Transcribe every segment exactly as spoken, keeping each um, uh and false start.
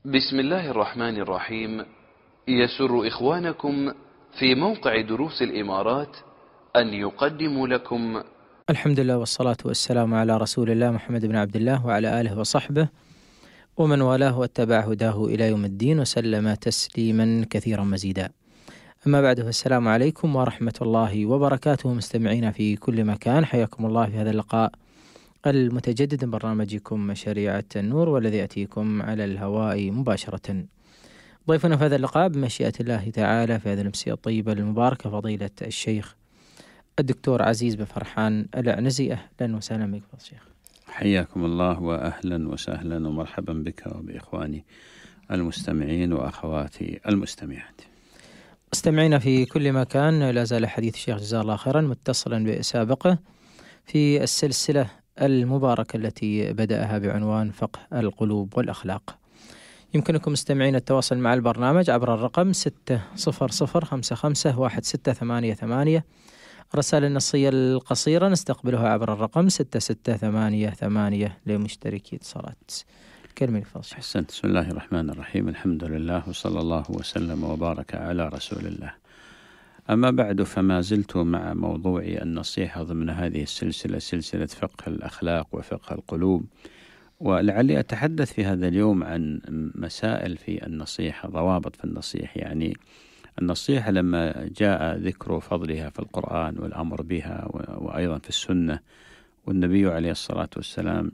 بسم الله الرحمن الرحيم. يسر إخوانكم في موقع دروس الإمارات أن يقدموا لكم الحمد لله والصلاة والسلام على رسول الله محمد بن عبد الله وعلى آله وصحبه ومن والاه واتبع هداه إلى يوم الدين وسلم تسليما كثيرا مزيدا. أما بعد، فالسلام عليكم ورحمة الله وبركاته مستمعين في كل مكان، حياكم الله في هذا اللقاء المتجدد من برنامجكم شريعة النور، والذي يأتيكم على الهواء مباشرة. ضيفنا في هذا اللقاء بمشيئة الله تعالى في هذه الأمسية الطيبة المباركة فضيلة الشيخ الدكتور عزيز بن فرحان العنزي. أهلا وسهلا بك فضيلة الشيخ. حياكم الله وأهلا وسهلا ومرحبا بك وبإخواني المستمعين وأخواتي المستمعات. مستمعين في كل مكان، لا زال حديث الشيخ جزاه الله خيرا متصلا بسابقه في السلسلة المباركة التي بدأها بعنوان فقه القلوب والأخلاق. يمكنكم مستمعين التواصل مع البرنامج عبر الرقم ستة صفر صفر خمسة خمسة واحد ستة ثمانية ثمانية. الرسائل النصية القصيرة نستقبلها عبر الرقم ستة ستة ثمانية ثمانية لمشتركي اتصالات. كلمة الفاصل. أحسنت. بسم الله الرحمن الرحيم، الحمد لله وصلى الله وسلم وبارك على رسول الله. أما بعد، فما زلت مع موضوع النصيحة ضمن هذه السلسلة، سلسلة فقه الأخلاق وفقه القلوب، ولعلي أتحدث في هذا اليوم عن مسائل في النصيحة، ضوابط في النصيحة. يعني النصيحة لما جاء ذكر فضلها في القرآن والأمر بها وأيضا في السنة، والنبي عليه الصلاة والسلام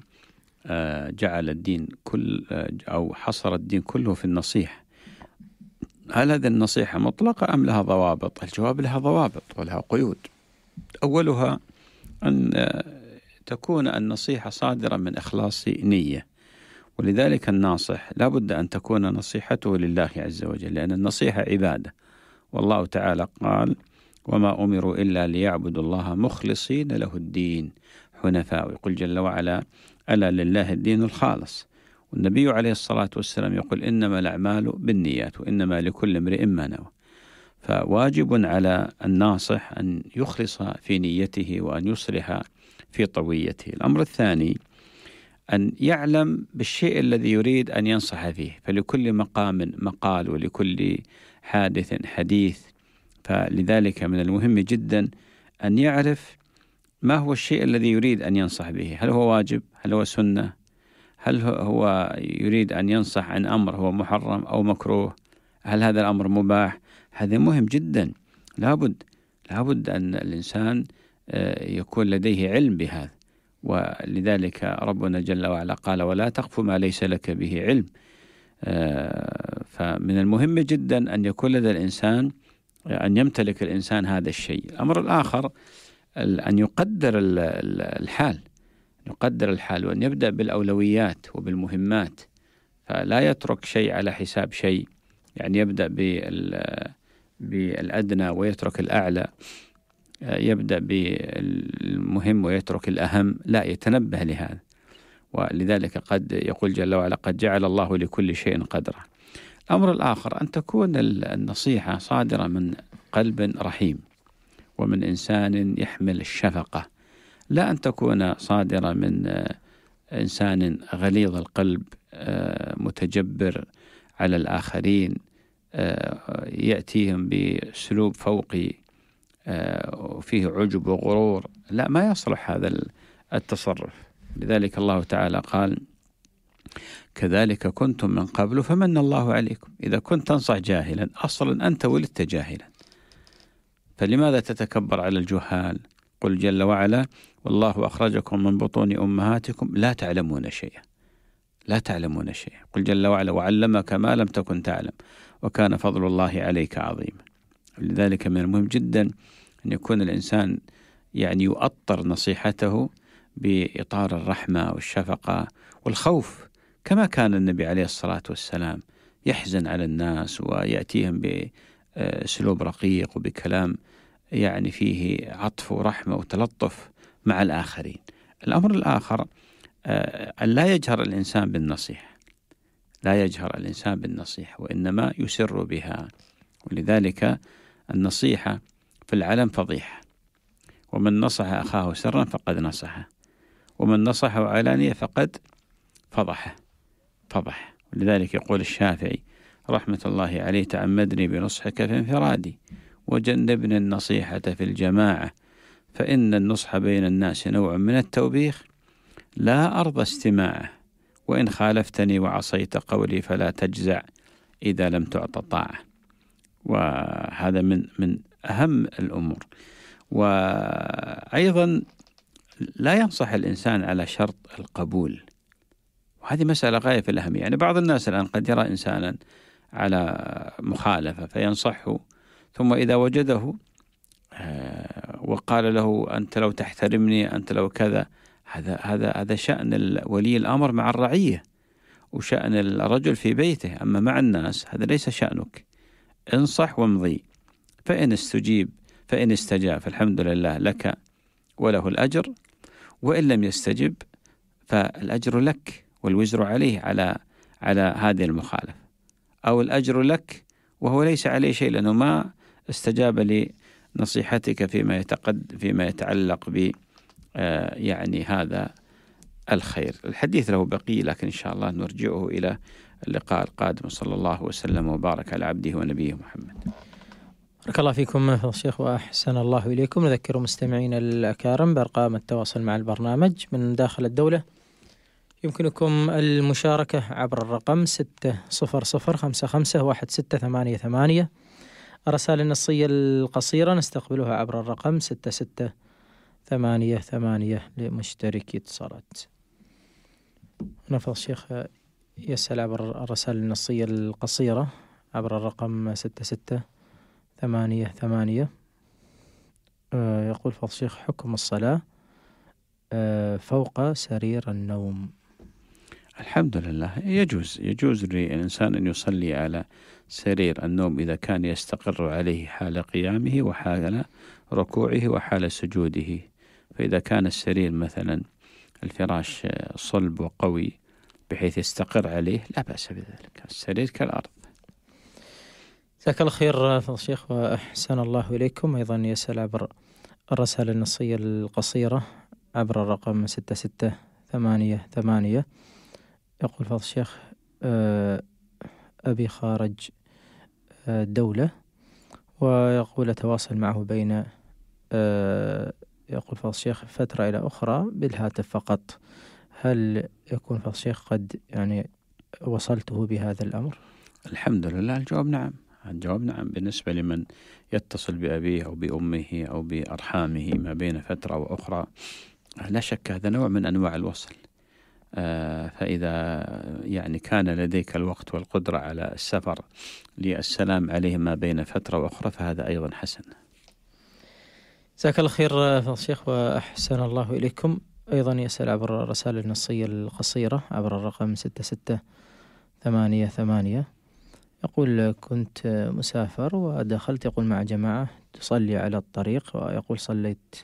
جعل الدين كل أو حصر الدين كله في النصيحة. هل هذه النصيحة مطلقة أم لها ضوابط؟ الجواب لها ضوابط ولها قيود. أولها أن تكون النصيحة صادرة من إخلاص نية، ولذلك الناصح لا بد أن تكون نصيحته لله عز وجل، لأن النصيحة عبادة، والله تعالى قال: وما أمروا إلا ليعبدوا الله مخلصين له الدين حنفاء. ويقول جل وعلا: ألا لله الدين الخالص. والنبي عليه الصلاة والسلام يقول: إنما الأعمال بالنيات وإنما لكل امرئ ما نوى. فواجب على الناصح أن يخلص في نيته وأن يصلح في طويته. الأمر الثاني أن يعلم بالشيء الذي يريد أن ينصح فيه، فلكل مقام مقال ولكل حادث حديث. فلذلك من المهم جدا أن يعرف ما هو الشيء الذي يريد أن ينصح به، هل هو واجب، هل هو سنة، هل هو يريد أن ينصح عن أمر هو محرم أو مكروه، هل هذا الأمر مباح. هذا مهم جدا، لابد لابد أن الإنسان يكون لديه علم بهذا. ولذلك ربنا جل وعلا قال: ولا تقف ما ليس لك به علم. فمن المهم جدا أن يكون لدى الإنسان، أن يمتلك الإنسان هذا الشيء. الأمر الآخر أن يقدر الحال يقدر الحال وأن يبدأ بالأولويات وبالمهمات، فلا يترك شيء على حساب شيء، يعني يبدأ بالأدنى ويترك الأعلى، يبدأ بالمهم ويترك الأهم، لا، يتنبه لهذا. ولذلك قد يقول جل وعلا: قد جعل الله لكل شيء قدرا. الأمر الآخر أن تكون النصيحة صادرة من قلب رحيم ومن إنسان يحمل الشفقة، لا أن تكون صادرة من إنسان غليظ القلب متجبر على الآخرين، يأتيهم بأسلوب فوقي وفيه عجب وغرور. لا، ما يصلح هذا التصرف. لذلك الله تعالى قال: كذلك كنتم من قبل فمن الله عليكم. إذا كنت تنصح جاهلا، أصلا أنت ولدت جاهلا، فلماذا تتكبر على الجهال؟ قل جل وعلا: والله أخرجكم من بطون أمهاتكم لا تعلمون شيئا لا تعلمون شيئا. قل جل وعلا: وعلمك ما لم تكن تعلم وكان فضل الله عليك عظيما. لذلك من المهم جدا أن يكون الإنسان يعني يؤطر نصيحته بإطار الرحمة والشفقة والخوف، كما كان النبي عليه الصلاة والسلام يحزن على الناس ويأتيهم بأسلوب رقيق وبكلام يعني فيه عطف ورحمة وتلطف مع الآخرين. الأمر الآخر أن لا يجهر الإنسان بالنصيحة لا يجهر الإنسان بالنصيحة وإنما يسر بها. ولذلك النصيحة في العلن فضيحة، ومن نصح أخاه سرا فقد نصحه، ومن نصحه علانية فقد فضحه فضح. ولذلك يقول الشافعي رحمة الله عليه: تعمدني بنصحك في انفرادي وجنبني النصيحة في الجماعة، فإن النصح بين الناس نوع من التوبيخ لا أرضى استماعه، وإن خالفتني وعصيت قولي فلا تجزع إذا لم تعط طاعة. وهذا من من أهم الأمور. وأيضا لا ينصح الإنسان على شرط القبول، وهذه مسألة غاية في الأهمية. يعني بعض الناس الآن قد يرى إنسانا على مخالفة فينصحه، ثم إذا وجده وقال له أنت لو تحترمني، أنت لو كذا، هذا هذا هذا شأن ولي الأمر مع الرعية وشأن الرجل في بيته. أما مع الناس هذا ليس شأنك. انصح وامضي، فإن استجيب فإن استجاب فالحمد لله لك وله الأجر، وإن لم يستجب فالأجر لك والوزر عليه على على هذه المخالفة، أو الأجر لك وهو ليس عليه شيء لأنه ما استجاب لنصيحتك فيما يتقد فيما يتعلق ب آه يعني هذا الخير. الحديث له بقي، لكن إن شاء الله نرجعه إلى اللقاء القادم. صلى الله وسلم وبارك على عبده ونبيه محمد. بارك الله فيكم فضيلة الشيخ وأحسن الله إليكم. نذكر مستمعين الأكارم بأرقام التواصل مع البرنامج من داخل الدولة. يمكنكم المشاركة عبر الرقم ستة صفر صفر خمسة خمسة واحد ستة ثمانية ثمانية. الرسائل النصية القصيرة نستقبلها عبر الرقم ستة ستة ثمانية ثمانية لمشتركي اتصالات. نفضل الشيخ يسأل عبر الرسائل النصية القصيرة عبر الرقم ستة ستة ثمانية ثمانية. آه يقول فضل الشيخ: حكم الصلاة آه فوق سرير النوم. الحمد لله، يجوز يجوز للإنسان أن يصلي على سرير النوم إذا كان يستقر عليه حال قيامه وحال ركوعه وحال سجوده. فإذا كان السرير مثلا الفراش صلب وقوي بحيث يستقر عليه لا بأس بذلك، السرير كالأرض. جزاك الله خير فضل الشيخ وأحسن الله إليكم. أيضا يسأل عبر الرسالة النصية القصيرة عبر الرقم ستة ستة ثمانية ثمانية. يقول فضل الشيخ: أبي خارج الدولة، ويقول أتواصل معه بين يقول فضل الشيخ فترة إلى أخرى بالهاتف فقط. هل يكون فضل الشيخ قد يعني وصلته بهذا الأمر؟ الحمد لله، الجواب نعم. الجواب نعم بالنسبة لمن يتصل بأبيه أو بأمه أو بأرحامه ما بين فترة وأخرى، لا شك هذا نوع من أنواع الوصل. آه فإذا يعني كان لديك الوقت والقدرة على السفر للسلام عليهم ما بين فترة وأخرى فهذا أيضا حسن. جزاك الله خير فضل الشيخ وأحسن الله إليكم. أيضا يسأل عبر الرسالة النصية القصيرة عبر الرقم ستة ستة ثمانية ثمانية. يقول: كنت مسافر ودخلت يقول مع جماعة تصلي على الطريق، ويقول صليت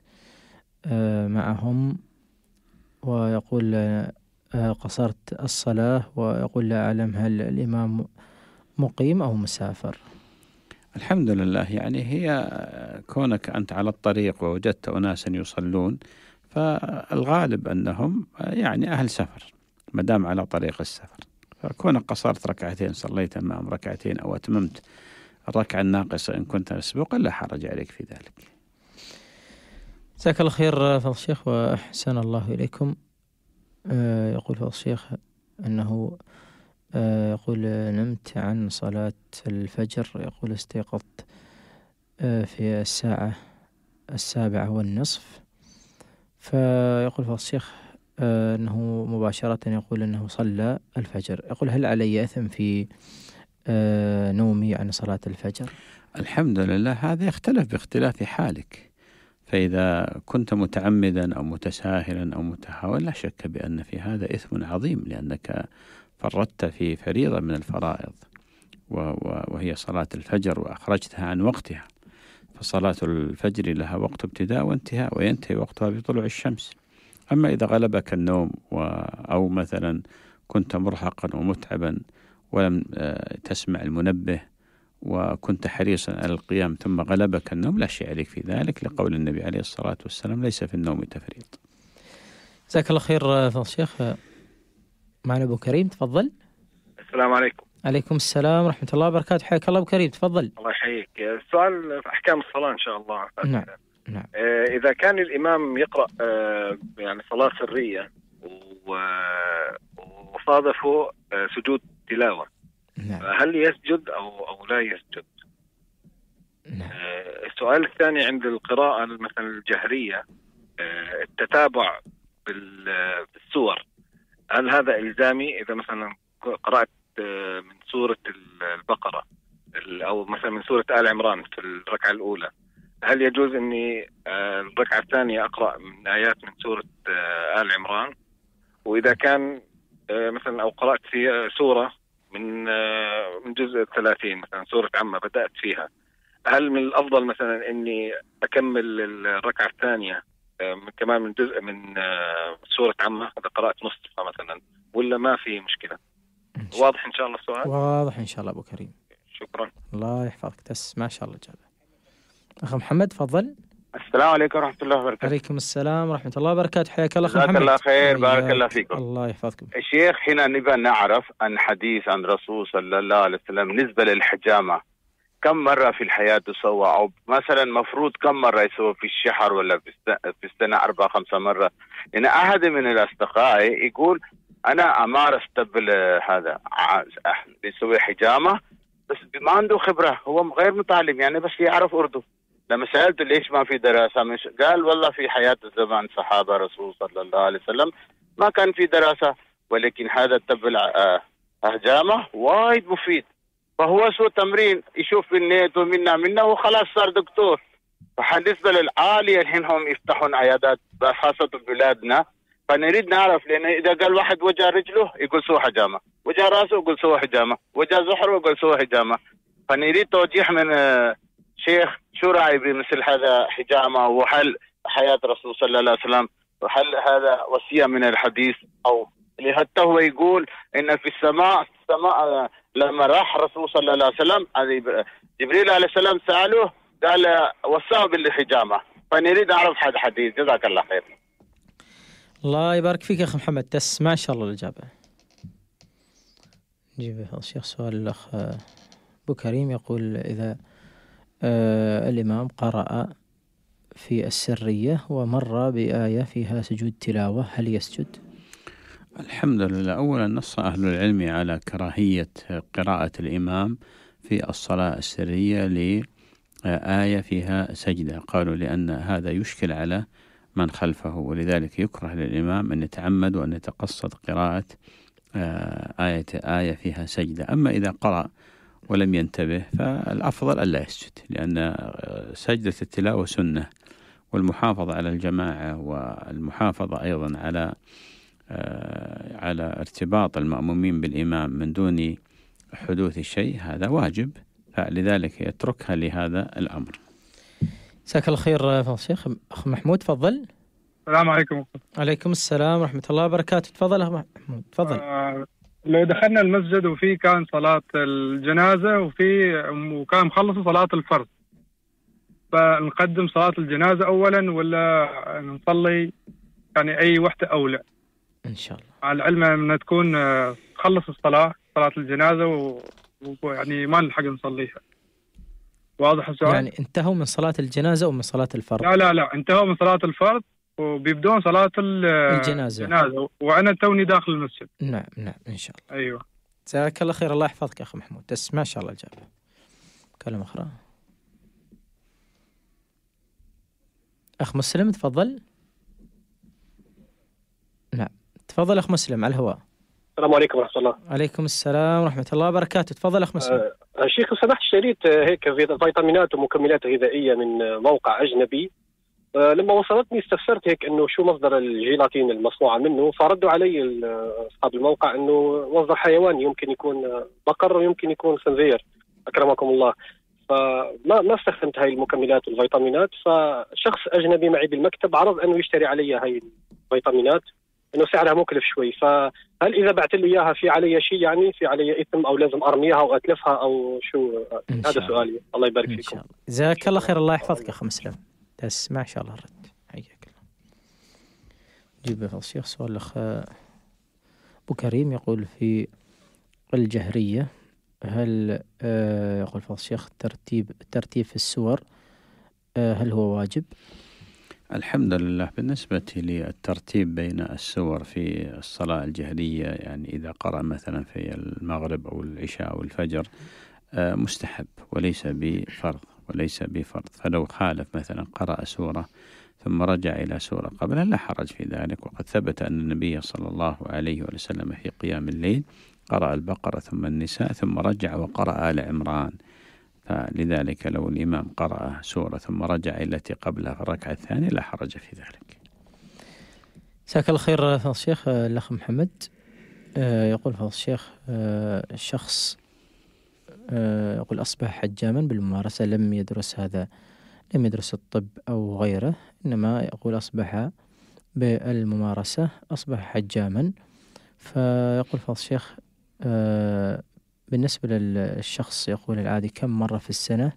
معهم، ويقول قصرت الصلاة، ويقول لا أعلم هل الإمام مقيم أو مسافر. الحمد لله، يعني هي كونك أنت على الطريق ووجدت أناسا يصلون فالغالب أنهم يعني أهل سفر ما دام على طريق السفر. فكونك قصرت ركعتين صليت معهم ركعتين أو أتممت الركعة الناقصة إن كنت مسبوقا لا حرج عليك في ذلك. جزاك الله خير فضل الشيخ وأحسن الله إليكم. آه يقول فضل الشيخ أنه آه يقول نمت عن صلاة الفجر، يقول استيقظت آه في الساعة السابعة والنصف، فيقول فضل الشيخ آه أنه مباشرة يقول أنه صلى الفجر. يقول: هل علي إثم في آه نومي عن صلاة الفجر؟ الحمد لله، هذا يختلف باختلاف حالك. فإذا كنت متعمدا أو متساهلا أو متهاونا لا شك بأن في هذا إثم عظيم، لأنك فرطت في فريضة من الفرائض وهي صلاة الفجر وأخرجتها عن وقتها. فصلاة الفجر لها وقت ابتداء وانتهاء، وينتهي وقتها بطلوع الشمس. أما إذا غلبك النوم أو مثلا كنت مرهقا ومتعبا ولم تسمع المنبه وكنت حريصا على القيام ثم غلبك النوم لا شيء عليك في ذلك، لقول النبي عليه الصلاة والسلام: ليس في النوم تفريط. جزاك الله خير فضل الشيخ. معنا أبو كريم، تفضل. السلام عليكم. عليكم السلام ورحمة الله وبركاته. حياك الله أبو كريم، تفضل. الله يحييك. السؤال في أحكام الصلاة إن شاء الله. نعم نعم. آه إذا كان الإمام يقرأ آه يعني صلاة سرية وصادفه آه سجود تلاوة، نعم. هل يسجد أو أو لا يسجد؟ نعم. آه السؤال الثاني عند القراءة مثلا الجهرية، آه التتابع بالسور، هل هذا إلزامي؟ إذا مثلا قرأت من سورة البقرة أو مثلا من سورة آل عمران في الركعة الأولى، هل يجوز أني الركعة الثانية أقرأ من آيات من سورة آل عمران؟ وإذا كان مثلا أو قرأت في سورة من من جزء الثلاثين مثلا سورة عامة بدأت فيها، هل من الأفضل مثلا أني أكمل الركعة الثانية كمان من جزء من سورة عامة إذا قرأت نصفها مثلا، ولا ما في مشكلة؟ واضح إن شاء الله السؤال؟ واضح إن شاء الله أبو كريم. شكرا. الله يحفظك. تس ما شاء الله جاب. أخ محمد تفضل. السلام عليكم ورحمة الله وبركاته. عليكم السلام ورحمة الله وبركاته. حياك الله أخ محمد. جزاك الله خير، بارك الله فيكم. الله يحفظكم. الشيخ، هنا نبغى نعرف عن حديث عن رسول صلى الله عليه وسلم بالنسبة للحجامة، كم مرة في الحياة تسوى، أو مثلا مفروض كم مرة يسوى في الشهر ولا في السنة أربعة خمسة مرة؟ لأن أحد من الأصدقاء يقول أنا أمارس تبل هذا بيسوي حجامة بس ما عنده خبرة، هو غير متعلم يعني بس يعرف أردو. لما سألته ليش ما في دراسة، مش قال والله في حياة الزمان صحابة رسول صلى الله عليه وسلم ما كان في دراسة، ولكن هذا التبل حجامة وايد مفيد، فهو سوى تمرين يشوف النت ومنا منا وخلاص صار دكتور. فبالنسبة للعالية الحين هم يفتحون عيادات خاصة ببلادنا، فنريد نعرف، لأن إذا قال واحد وجه رجله يقول سوى حجامة، وجه راسه يقول سوى حجامة، وجه زحره يقول سوى حجامة، فنريد توجيه من شيخ شو رأي بمثل هذا حجامة، وهل حياة رسول صلى الله عليه وسلم، وهل هذا وصية من الحديث، أو اللي حتى هو يقول إن في السماء السماء لما راح رسول صلى الله عليه وسلم جبريل عليه السلام سأله قال وصاه بالحجامة، فنريد نعرف هذا الحديث. جزاك الله خير. الله يبارك فيك يا أخي محمد. تسمع إن شاء الله الإجابة. نجيب الشيخ سؤال الأخ أبو كريم، يقول إذا آه الإمام قرأ في السرية ومر بآية فيها سجود تلاوة هل يسجد؟ الحمد لله. أولا نص أهل العلم على كراهية قراءة الإمام في الصلاة السرية لآية فيها سجدة، قالوا لأن هذا يشكل على من خلفه، ولذلك يكره للإمام أن يتعمد وأن يتقصد قراءة آية آية فيها سجدة. أما إذا قرأ ولم ينتبه فالأفضل ألا يسجد، لأن سجدة التلاوة سنة، والمحافظة على الجماعة والمحافظة أيضا على على ارتباط المأمومين بالإمام من دون حدوث شيء هذا واجب، فلذلك يتركها لهذا الأمر. جزاك الله خير فضل الشيخ. أخ محمود تفضل. السلام عليكم. عليكم السلام ورحمة الله وبركاته. تفضل أخ محمود تفضل. آه لو دخلنا المسجد وفي كان صلاة الجنازة وفي وكان مخلص صلاة الفرض، فنقدم صلاة الجنازة أولا ولا نصلي يعني أي وحدة أولى؟ إن شاء الله. على العلم أن تكون خلص الصلاة صلاة الجنازة ويعني ما نلحق نصليها. واضح السؤال؟ يعني انتهوا من صلاة الجنازة ومن صلاة الفرض؟ لا لا لا انتهوا من صلاة الفرض وبيبدون صلاة الجنازة. الجنازة وأنا توني داخل المسجد. نعم نعم إن شاء الله. أيوة. جزاك الله خير. الله يحفظك يا أخي محمود. تسمع إن شاء الله الجواب. كلمة أخرى. أخ مسلم تفضل. نعم تفضل أخ مسلم على الهواء. السلام عليكم ورحمة الله. عليكم السلام ورحمة الله وبركاته. تفضل أخ مسلم. أه الشيخ سمحت اشتريت هيك فيتامينات ومكملات غذائية من موقع أجنبي، أه لما وصلتني استفسرت هيك إنه شو مصدر الجيلاتين المصنوعة منه، فردوا علي أصحاب الموقع إنه مصدر حيواني، يمكن يكون بقر ويمكن يكون خنزير أكرمكم الله. فما ما استخدمت هاي المكملات والفيتامينات، فشخص أجنبي معي بالمكتب عرض أنه يشتري علي هاي الفيتامينات إنه سعرها مكلف شوي، فهل إذا بعت له إياها في علي شيء، يعني في علي إثم أو لازم أرميها أو أتلفها أو شو؟ هذا سؤالي. الله يبارك فيكم. جزاك الله خير. الله يحفظك يا أخي مسلم. تسمع إن شاء الله الرد. حياك الله. جيب الشيخ سؤال الأخ أبو كريم، يقول في الجهرية هل آه يقول فضل الشيخ ترتيب الترتيب في السور آه هل هو واجب؟ الحمد لله. بالنسبة للترتيب بين السور في الصلاة الجهرية، يعني إذا قرأ مثلا في المغرب أو العشاء أو الفجر آه مستحب وليس بفرض وليس بفرض فلو خالف مثلا قرأ سورة ثم رجع إلى سورة قبلها لا حرج في ذلك. وقد ثبت أن النبي صلى الله عليه وسلم في قيام الليل قرأ البقرة ثم النساء ثم رجع وقرأ آل عمران، فلذلك لو الإمام قرأ سورة ثم رجع إلى التي قبلها في الركعة الثانية لا حرج في ذلك. جزاك الله خير فضل الشيخ. الأخ محمد يقول فضل الشيخ الشخص يقول أصبح حجاما بالممارسة، لم يدرس هذا لم يدرس الطب أو غيره، إنما يقول أصبح بالممارسة أصبح حجاما. فيقول فضل الشيخ بالنسبة للشخص يقول العادي كم مرة في السنة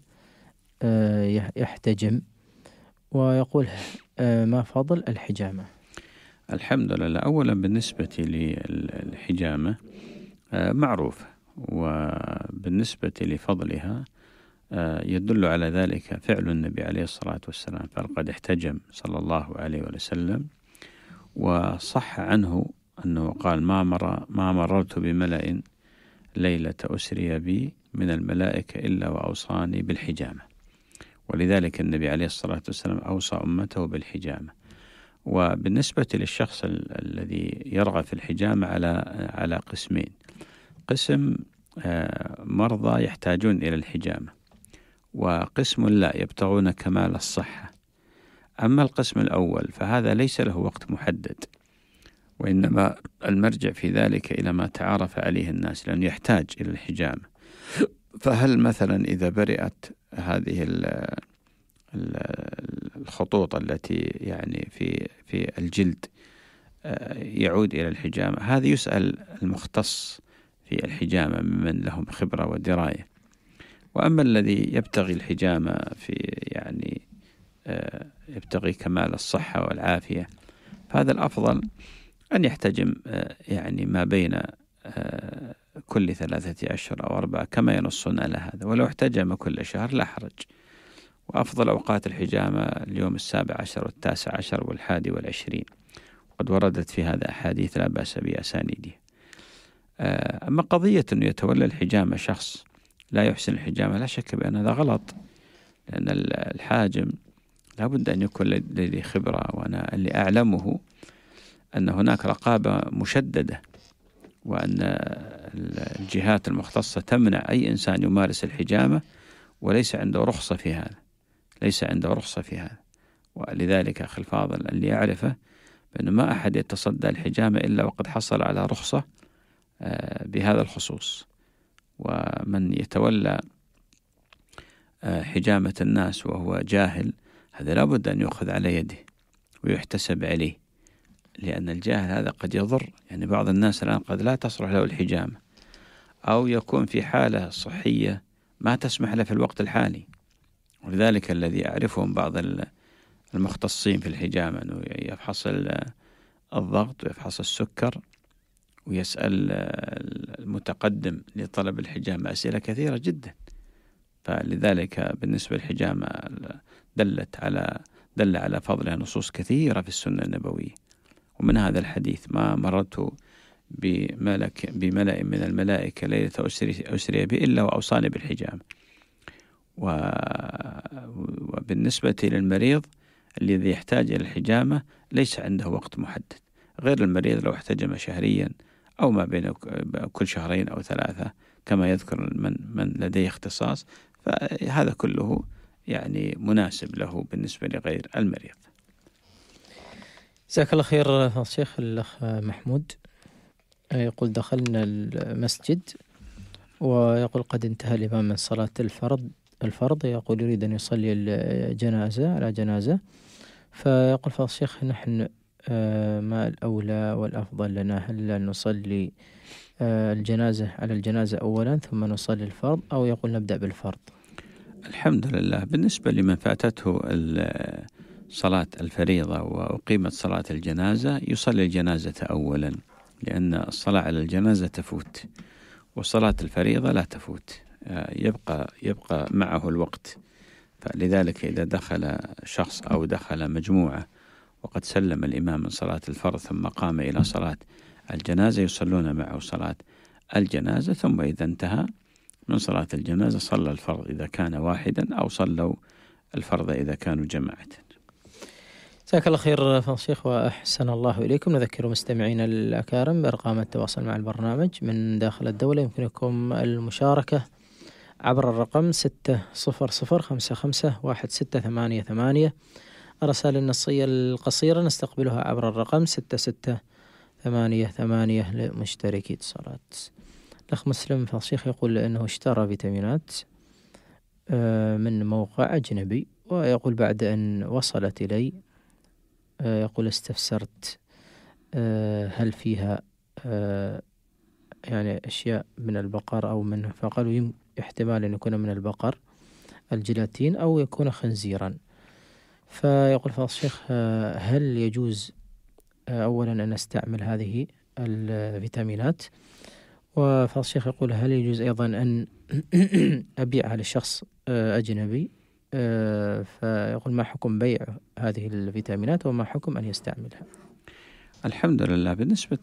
يحتجم، ويقول ما فضل الحجامة؟ الحمد لله. أولا بالنسبة للحجامة معروفة، وبالنسبة لفضلها يدل على ذلك فعل النبي عليه الصلاة والسلام، فقد احتجم صلى الله عليه وسلم، وصح عنه أنه قال ما, مر ما مررت بملأ ليلة أسري بي من الملائكة إلا وأوصاني بالحجامة، ولذلك النبي عليه الصلاة والسلام أوصى أمته بالحجامة. وبالنسبة للشخص الذي يرغب في الحجامة على على قسمين: قسم مرضى يحتاجون إلى الحجامة، وقسم لا يبتغون كمال الصحة. أما القسم الأول فهذا ليس له وقت محدد، وإنما المرجع في ذلك إلى ما تعارف عليه الناس، لأنه يحتاج إلى الحجامة. فهل مثلا إذا برئت هذه الخطوط التي يعني في في الجلد يعود إلى الحجامة؟ هذا يسأل المختص في الحجامة ممن لهم خبرة ودراية. وأما الذي يبتغي الحجامة في يعني يبتغي كمال الصحة والعافية، فهذا الأفضل أن يحتجم يعني ما بين كل ثلاثة أشهر أو أربعة كما ينصون على هذا، ولو احتجم كل شهر لا حرج. وأفضل أوقات الحجامة اليوم السابع عشر والتاسع عشر والحادي والعشرين، وقد وردت في هذا أحاديث لا بأس بأسانيدها. أما قضية أنه يتولى الحجامة شخص لا يحسن الحجامة، لا شك بأن هذا غلط، لأن الحاجم لابد أن يكون لديه خبرة. وأنا اللي أعلمه أن هناك رقابة مشددة، وأن الجهات المختصة تمنع أي إنسان يمارس الحجامة وليس عنده رخصة في هذا ليس عنده رخصة في هذا ولذلك أخي الفاضل اللي يعرفه بأنه ما أحد يتصدى الحجامة إلا وقد حصل على رخصة بهذا الخصوص. ومن يتولى حجامة الناس وهو جاهل هذا لابد أن يأخذ على يده ويحتسب عليه، لأن الجاهل هذا قد يضر. يعني بعض الناس الآن قد لا تصلح له الحجامة، أو يكون في حالة صحية ما تسمح له في الوقت الحالي. ولذلك الذي أعرفهم بعض المختصين في الحجامة أنه يفحص الضغط ويفحص السكر ويسأل المتقدم لطلب الحجامة أسئلة كثيرة جدا. فلذلك بالنسبة للحجامة دلت على دل على فضلها نصوص كثيرة في السنة النبوية، ومن هذا الحديث ما مررت بملك بملأ من الملائكة ليلة أسري, أسري بي إلا وأوصاني بالحجامة. وبالنسبة للمريض الذي يحتاج إلى الحجامة ليس عنده وقت محدد، غير المريض لو احتجم شهريا أو ما بين كل شهرين أو ثلاثة كما يذكر من, من لديه اختصاص، فهذا كله يعني مناسب له بالنسبة لغير المريض. جزاك الله خير الشيخ. الأخ محمود يقول دخلنا المسجد ويقول قد انتهى الإمام من صلاة الفرض الفرض يقول يريد أن يصلي الجنازة على جنازة، فيقول فضل الشيخ نحن ما الأولى والأفضل لنا؟ هل نصلي الجنازة على الجنازة أولا ثم نصلي الفرض، أو يقول نبدأ بالفرض؟ الحمد لله. بالنسبة لمن فاتته صلاة الفريضة وأقيمت صلاة الجنازة يصلي الجنازة أولا، لأن الصلاة على الجنازة تفوت، وصلاة الفريضة لا تفوت، يبقى يبقى معه الوقت. فلذلك إذا دخل شخص أو دخل مجموعة وقد سلم الإمام من صلاة الفرض ثم قام إلى صلاة الجنازة يصلون معه صلاة الجنازة، ثم إذا انتهى من صلاة الجنازة صلى الفرض إذا كان واحدا، أو صلوا الفرض إذا كانوا جماعة. جزاك الله خير فضل الشيخ وأحسن الله إليكم. نذكر مستمعينا الأكارم بأرقام التواصل مع البرنامج من داخل الدولة. يمكنكم المشاركة عبر الرقم ستة صفر صفر خمسة خمسة واحد ستة ثمانية ثمانية. الرسائل النصية القصيرة نستقبلها عبر الرقم ستة ستة ثمانية ثمانية لمشتركي اتصالات. الأخ مسلم فضل الشيخ يقول أنه اشترى فيتامينات من موقع أجنبي، ويقول بعد أن وصلت إلي يقول استفسرت هل فيها يعني أشياء من البقر أو من، فقالوا احتمال أن يكون من البقر الجيلاتين أو يكون خنزيرا. فيقول فضل الشيخ هل يجوز أولا أن أستعمل هذه الفيتامينات؟ وفضل الشيخ يقول هل يجوز أيضا أن أبيعها لشخص أجنبي؟ فيقول ما حكم بيع هذه الفيتامينات وما حكم أن يستعملها؟ الحمد لله. بالنسبة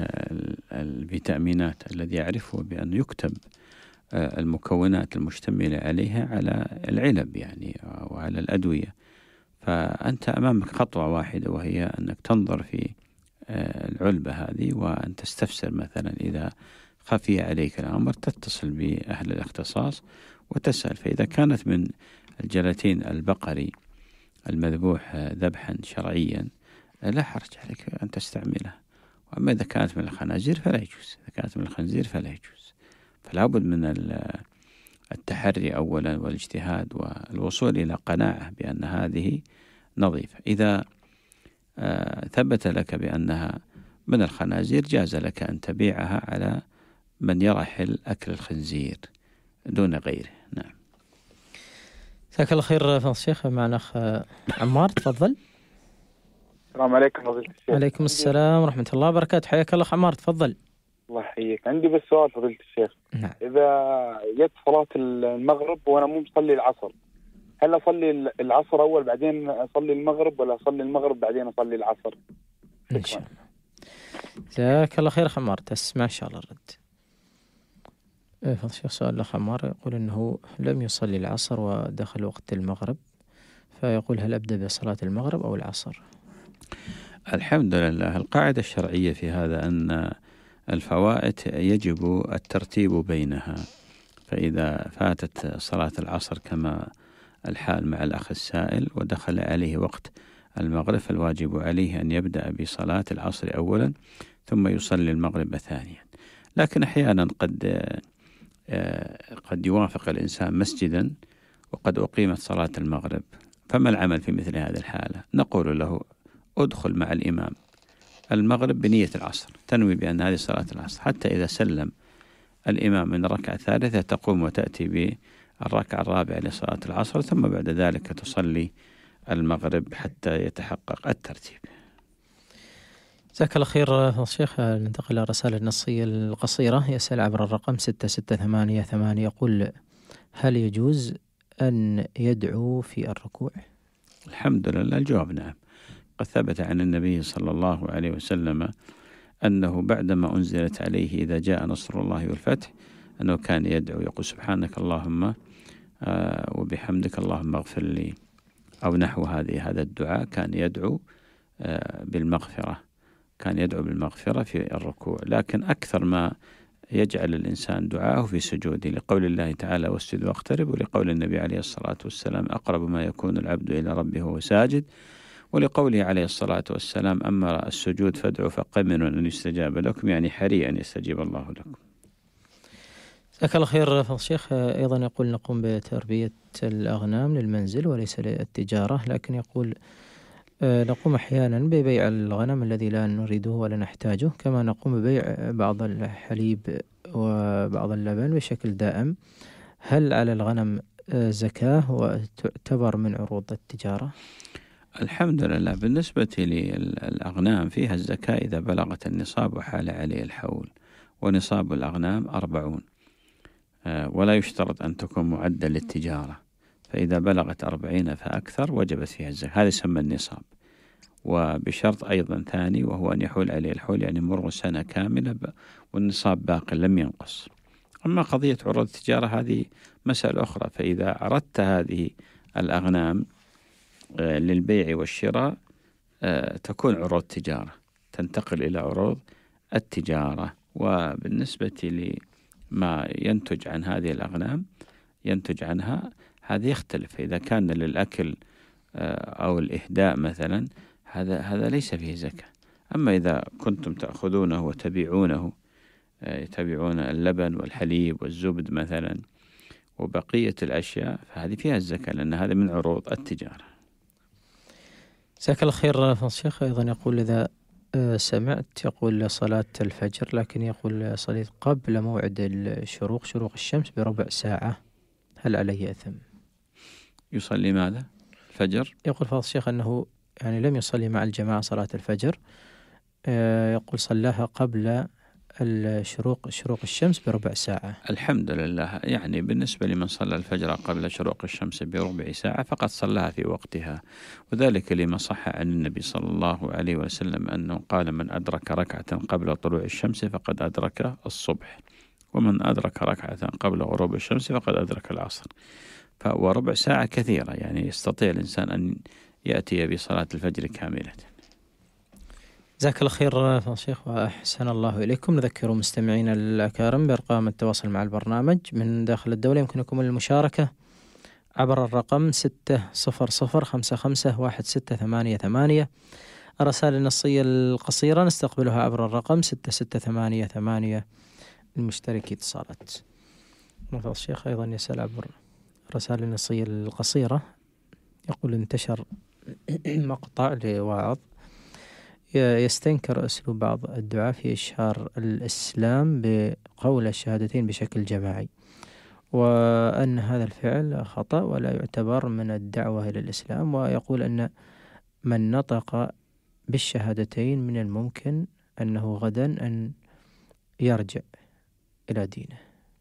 للفيتامينات الذي يعرفه بأن يكتب المكونات المشتملة عليها على العلب يعني وعلى الأدوية، فأنت أمامك خطوة واحدة وهي أنك تنظر في العلبة هذه وأن تستفسر مثلا إذا خفي عليك الأمر تتصل بأهل الاختصاص وتسأل. فإذا كانت من الجيلاتين البقري المذبوح ذبحا شرعيا لا حرج عليك أن تستعملها. وأما إذا كانت من الخنازير فلا يجوز، إذا كانت من الخنزير فلا يجوز. فلا بد من التحري أولا والاجتهاد والوصول إلى قناعة بأن هذه نظيفة. إذا ثبت لك بأنها من الخنازير جاز لك أن تبيعها على من يرحل أكل الخنزير دون غيره. نعم. جزاك الله خير فضل الشيخ. معنا أخ عمار تفضل. السلام عليكم فضيلة الشيخ. عليكم السلام ورحمة الله وبركاته. حياك الله عمار تفضل. الله يحييك. عندي بس سؤال فضيلة الشيخ. نعم. إذا جت صلاة المغرب وأنا مو مصلي العصر، هل أصلي العصر أول بعدين أصلي المغرب ولا أصلي المغرب بعدين أصلي العصر؟ إن شاء الله. جزاك الله خير عمار، تسمع إن شاء الله الرد. فضل الشيخ سؤال الأخ عمار يقول أنه لم يصلي العصر ودخل وقت المغرب، فيقول هل أبدأ بصلاة المغرب أو العصر؟ الحمد لله. القاعدة الشرعية في هذا أن الفوائت يجب الترتيب بينها، فإذا فاتت صلاة العصر كما الحال مع الأخ السائل ودخل عليه وقت المغرب فالواجب عليه أن يبدأ بصلاة العصر أولا ثم يصلي المغرب ثانيا. لكن أحيانا قد قد يوافق الإنسان مسجدا وقد أقيمت صلاة المغرب، فما العمل في مثل هذه الحالة؟ نقول له أدخل مع الإمام المغرب بنية العصر، تنوي بأن هذه صلاة العصر، حتى إذا سلم الإمام من الركعة الثالثة تقوم وتأتي بالركعة الرابعة لصلاة العصر، ثم بعد ذلك تصلي المغرب حتى يتحقق الترتيب. جزاك الله خير الشيخ. ننتقل إلى الرسالة النصية القصيرة. يسأل عبر الرقم ستة ستة ثمانية ثمانية يقول هل يجوز أن يدعو في الركوع؟ الحمد لله. الجواب نعم. قد ثبت عن النبي صلى الله عليه وسلم أنه بعدما أنزلت عليه إذا جاء نصر الله والفتح أنه كان يدعو يقول سبحانك اللهم آه وبحمدك اللهم اغفر لي، أو نحو هذه هذا الدعاء. كان يدعو آه بالمغفرة، كان يدعو بالمغفرة في الركوع. لكن أكثر ما يجعل الإنسان دعاءه في سجوده، لقول الله تعالى واسجد واقترب، ولقول النبي عليه الصلاة والسلام أقرب ما يكون العبد إلى ربه وهو ساجد، ولقوله عليه الصلاة والسلام أما السجود فادعوا فقمنوا أن يستجاب لكم، يعني حري أن يستجيب الله لكم. جزاك الله خير فضل الشيخ. أيضا يقول نقوم بتربية الأغنام للمنزل وليس للتجارة، لكن يقول نقوم أحيانا ببيع الغنم الذي لا نريده ولا نحتاجه، كما نقوم ببيع بعض الحليب وبعض اللبن بشكل دائم. هل على الغنم زكاة وتعتبر من عروض التجارة؟ الحمد لله. بالنسبة للأغنام فيها الزكاة إذا بلغت النصاب وحال عليه الحول، ونصاب الأغنام أربعون، ولا يشترط أن تكون معدة للتجارة، فإذا بلغت أربعين فأكثر وجبت فيها الزكاة، هذا يسمى النصاب. وبشرط أيضا ثاني وهو أن يحول عليه الحول، يعني مر سنة كاملة والنصاب باق لم ينقص. أما قضية عروض التجارة هذه مسألة أخرى، فإذا أردت هذه الأغنام للبيع والشراء تكون عروض تجارة، تنتقل إلى عروض التجارة. وبالنسبة لما ينتج عن هذه الأغنام ينتج عنها هذا يختلف، إذا كان للأكل أو الإهداء مثلا هذا هذا ليس فيه زكاة. أما إذا كنتم تأخذونه وتبيعونه، يتبعون اللبن والحليب والزبد مثلا وبقية الأشياء، فهذه فيها الزكاة لأن هذا من عروض التجارة. جزاك الله خير. الشيخ أيضا يقول إذا سمعت يقول صلاة الفجر، لكن يقول صليت قبل موعد الشروق شروق الشمس بربع ساعة، هل عليه إثم؟ يصلي ماذا؟ الفجر؟ يقول فضل الشيخ أنه يعني لم يصلي مع الجماعة صلاة الفجر، يقول صلاها قبل الشروق شروق الشمس بربع ساعة. الحمد لله، يعني بالنسبة لمن صلى الفجر قبل شروق الشمس بربع ساعة فقد صلاها في وقتها، وذلك لما صح عن النبي صلى الله عليه وسلم أنه قال من أدرك ركعة قبل طلوع الشمس فقد أدرك الصبح، ومن أدرك ركعة قبل غروب الشمس فقد أدرك العصر. وربع ساعة كثيرة، يعني يستطيع الإنسان أن يأتي بصلاة الفجر كاملة. جزاك الله خير فضل الشيخ وأحسن الله إليكم. نذكر مستمعينا الأكارم بأرقام التواصل مع البرنامج من داخل الدولة، يمكنكم المشاركة عبر الرقم ستة صفر صفر خمسة خمسة واحد ستة ثمانية ثمانية. الرسائل النصية القصيرة نستقبلها عبر الرقم ستة ستة ثمانية ثمانية المشتركي اتصالات. فضل الشيخ أيضا يسأل عبر الرسائل النصية القصيرة، يقول انتشر مقطع لواعظ يستنكر أسلوب بعض الدعاة في إشهار الإسلام بقول الشهادتين بشكل جماعي، وأن هذا الفعل خطأ ولا يعتبر من الدعوة إلى الإسلام، ويقول أن من نطق بالشهادتين من الممكن أنه غدا أن يرجع إلى دينه.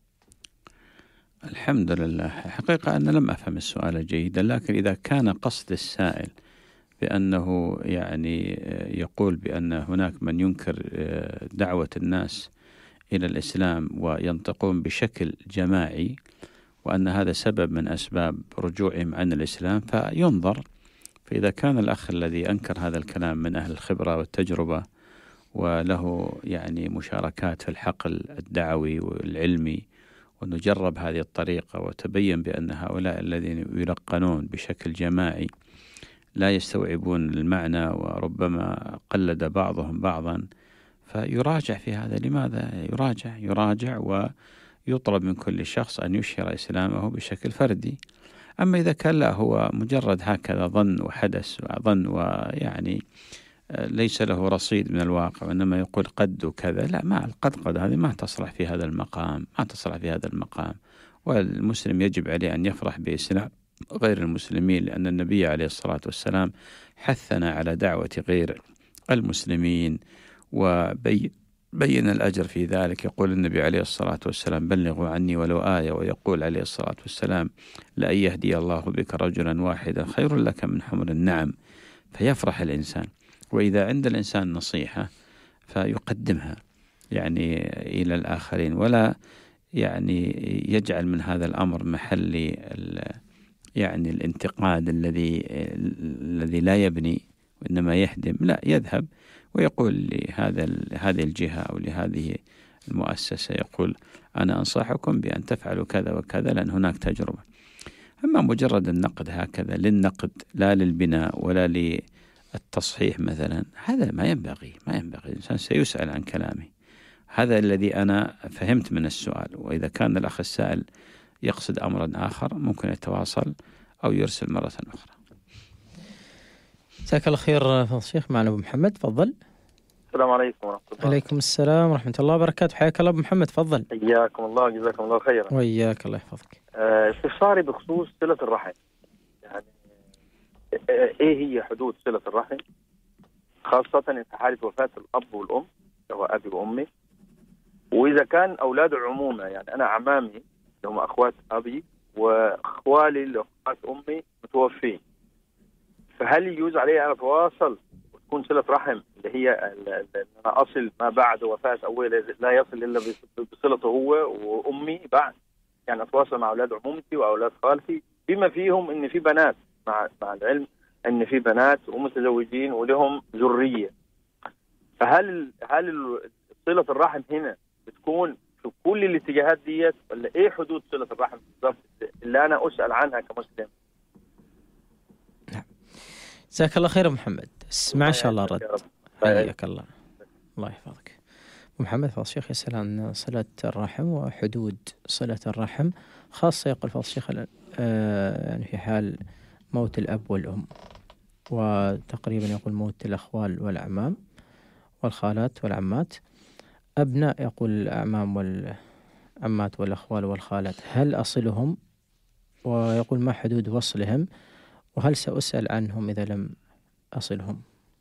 الحمد لله. حقيقة أنا لم أفهم السؤال جيدا، لكن إذا كان قصد السائل بأنه يعني يقول بأن هناك من ينكر دعوة الناس إلى الإسلام وينطقون بشكل جماعي وأن هذا سبب من أسباب رجوعهم عن الإسلام، فينظر. فإذا كان الأخ الذي أنكر هذا الكلام من أهل الخبرة والتجربة وله يعني مشاركات في الحقل الدعوي والعلمي، ونجرب هذه الطريقة وتبين بأن هؤلاء الذين يلقنون بشكل جماعي لا يستوعبون المعنى وربما قلد بعضهم بعضا، فيراجع في هذا. لماذا يراجع؟ يراجع ويطلب من كل شخص أن يشهر إسلامه بشكل فردي. أما إذا كان لا هو مجرد هكذا ظن وحدث ظن ويعني ليس له رصيد من الواقع وإنما يقول قد وكذا، لا، ما القد قد هذه ما تصلح في هذا المقام، ما تصلح في هذا المقام. والمسلم يجب عليه أن يفرح بإسلام غير المسلمين، لأن النبي عليه الصلاة والسلام حثنا على دعوة غير المسلمين وبين بين الأجر في ذلك. يقول النبي عليه الصلاة والسلام بلغوا عني ولو آية، ويقول عليه الصلاة والسلام لأن يهدي الله بك رجلا واحدا خير لك من حمر النعم. فيفرح الإنسان، وإذا عند الإنسان نصيحة فيقدمها يعني إلى الآخرين، ولا يعني يجعل من هذا الأمر محل يعني الانتقاد الذي الذي لا يبني وإنما يهدم. لا، يذهب ويقول لهذا هذه الجهة أو لهذه المؤسسة، يقول أنا أنصحكم بأن تفعلوا كذا وكذا لأن هناك تجربة. أما مجرد النقد هكذا للنقد لا للبناء ولا للتصحيح مثلا، هذا ما ينبغي ما ينبغي الإنسان سيسأل عن كلامه. هذا الذي أنا فهمت من السؤال. وإذا كان الأخ السائل يقصد أمرا آخر ممكن يتواصل أو يرسل مرة أخرى. جزاك الله خير فضل الشيخ. معنا أبو محمد، تفضل. السلام عليكم ورحمة الله. عليكم السلام ورحمة الله وبركاته. حياك الله أبو محمد، تفضل. حياكم الله، جزاكم الله خيرا. وإياك، الله يحفظك. استفساري أه بخصوص صلة الرحم، يعني إيه هي حدود صلة الرحم، خاصة في حالة وفاة الأب والأم سواء أبي وأمي، وإذا كان أولاده عمومة، يعني أنا أعمامي اللي هم أخوات أبي وأخوالي اللي أخوات أمي متوفين، فهل يجوز علي أن أتواصل وتكون صلة رحم اللي هي أن أنا أصل ما بعد وفاة أبوي لا يصل إلا بصلته هو وأمي بعد، يعني أتواصل مع أولاد عمومتي وأولاد خالتي بما فيهم إن في بنات، مع مع العلم إن في بنات ومتزوجين ولهم ذرية، فهل هل صلة الرحم هنا بتكون في كل الاتجاهات ديت ولا إيه حدود صلة الرحم بالضبط اللي أنا أسأل عنها كمسلم؟ جزاك الله خير محمد، اسمع إن شاء الله رد. حياك الله، الله يحفظك. محمد فضل الشيخ يسأل عن صلة الرحم وحدود صلة الرحم، خاصة يقول فضل الشيخ آه يعني في حال موت الأب والأم، وتقريبا يقول موت الأخوال والأعمام والخالات والعمات. أبناء يقول الأعمام والعمات والأخوال والخالات هل أصلهم؟ ويقول ما حدود وصلهم؟ وهل سأسأل عنهم إذا لم أصلهم؟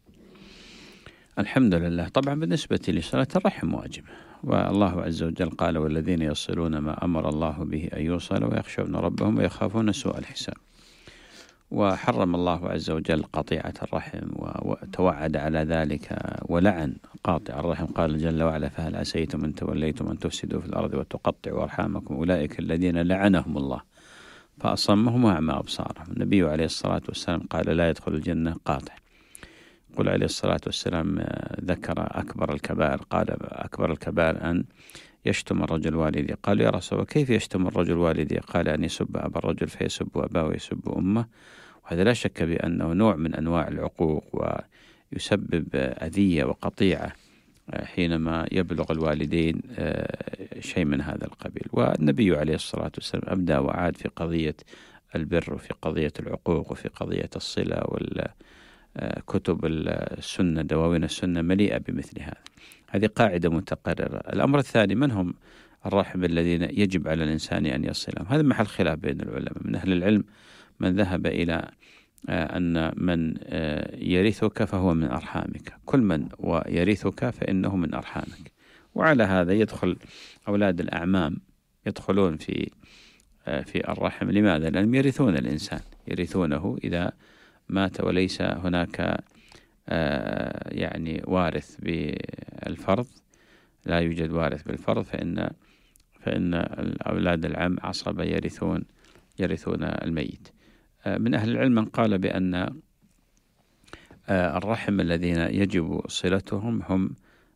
الحمد لله. طبعا بالنسبة لصلة الرحم واجب، والله عز وجل قال والذين يصلون ما أمر الله به أن يوصل ويخشون ربهم ويخافون سوء الحساب. وحرم الله عز وجل قطيعة الرحم وتوعد على ذلك ولعن قاطع الرحم، قال جل وعلا فهل عسيتم إن توليتم أن تفسدوا في الأرض وتقطعوا أرحامكم أولئك الذين لعنهم الله فأصمهم وأعمى أبصارهم. النبي عليه الصلاة والسلام قال لا يدخل الجنة قاطع. قل عليه الصلاة والسلام ذكر أكبر الكبائر، قال أكبر الكبائر أن يشتم الرجل والديه. قال يا رسول الله كيف يشتم الرجل والديه؟ قال أن يسب أبا الرجل فيسب أباه ويسب أمه، وهذا لا شك بأنه نوع من أنواع العقوق ويسبب أذية وقطيعة حينما يبلغ الوالدين شيء من هذا القبيل. والنبي عليه الصلاة والسلام أبدأ وعاد في قضية البر وفي قضية العقوق وفي قضية الصلة، والكتب السنة دواوين السنة مليئة بمثل هذا. هذه قاعدة متقررة. الأمر الثاني من هم الرحم الذين يجب على الإنسان أن يصلهم؟ هذا محل خلاف بين العلماء. من أهل العلم من ذهب إلى أن من يرثك فهو من أرحامك، كل من يرثك فإنه من أرحامك. وعلى هذا يدخل أولاد الأعمام يدخلون في في الرحم. لماذا؟ لأنهم يرثون الإنسان، يرثونه إذا مات وليس هناك يعني وارث بالفرض، لا يوجد وارث بالفرض، فإن فإن أولاد العم عصبة يرثون يرثون الميت. من أهل العلم من قال بأن الرحم الذين يجب صلتهم هم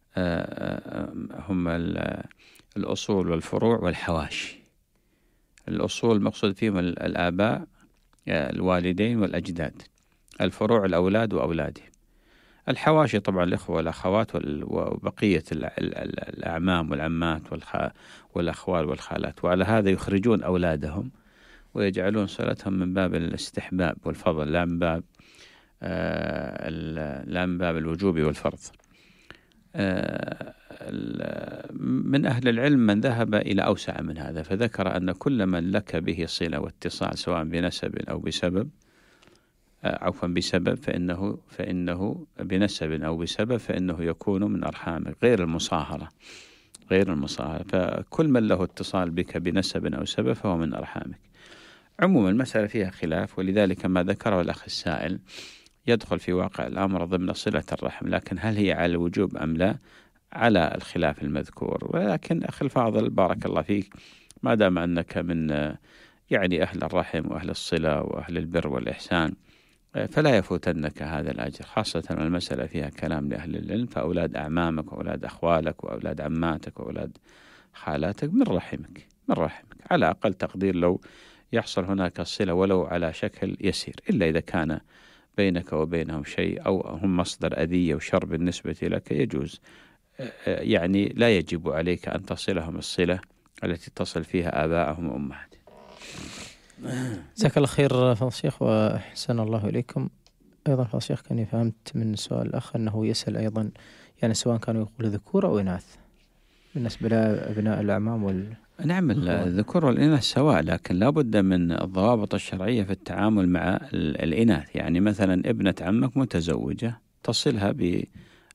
هم الأصول والفروع والحواشي. الأصول مقصود فيهم الآباء الوالدين والأجداد، الفروع الأولاد وأولادهم، الحواشي طبعا الإخوة والأخوات وبقية الأعمام والعمات والأخوال والخالات. وعلى هذا يخرجون أولادهم ويجعلون صلتهم من باب الاستحباب والفضل، لا من باب آه لا من باب الوجوب والفرض. آه من أهل العلم من ذهب إلى أوسع من هذا، فذكر أن كل من لك به صلة واتصال سواء بنسب أو بسبب آه عفوا بسبب فإنه فإنه بنسب أو بسبب فإنه يكون من أرحامك، غير المصاهرة غير المصاهرة فكل من له اتصال بك بنسب أو سبب فهو من أرحامك. عموما المسألة فيها خلاف، ولذلك ما ذكره الأخ السائل يدخل في واقع الأمر ضمن صلة الرحم، لكن هل هي على الوجوب أم لا؟ على الخلاف المذكور. ولكن أخي الفاضل بارك الله فيك، ما دام أنك من يعني أهل الرحم وأهل الصلة وأهل البر والإحسان فلا يفوتنك هذا الأجر، خاصة المسألة فيها كلام لأهل العلم، فأولاد أعمامك وأولاد أخوالك وأولاد عماتك وأولاد خالاتك من رحمك من رحمك على أقل تقدير، لو يحصل هناك الصلة ولو على شكل يسير، إلا إذا كان بينك وبينهم شيء أو هم مصدر أذية وشر بالنسبة لك يجوز، يعني لا يجب عليك أن تصلهم الصلة التي تصل فيها آباءهم وأمهاتهم. جزاك الله خير فضل الشيخ وأحسن الله إليكم. أيضا فضل الشيخ كاني فهمت من سؤال الأخ أنه يسأل أيضا يعني سواء كانوا يقول ذكور أو إناث بالنسبة لأبناء الأعمام وال نعم الذكور والإناث سواء، لكن لا بد من الضوابط الشرعية في التعامل مع الإناث. يعني مثلا ابنة عمك متزوجة تصلها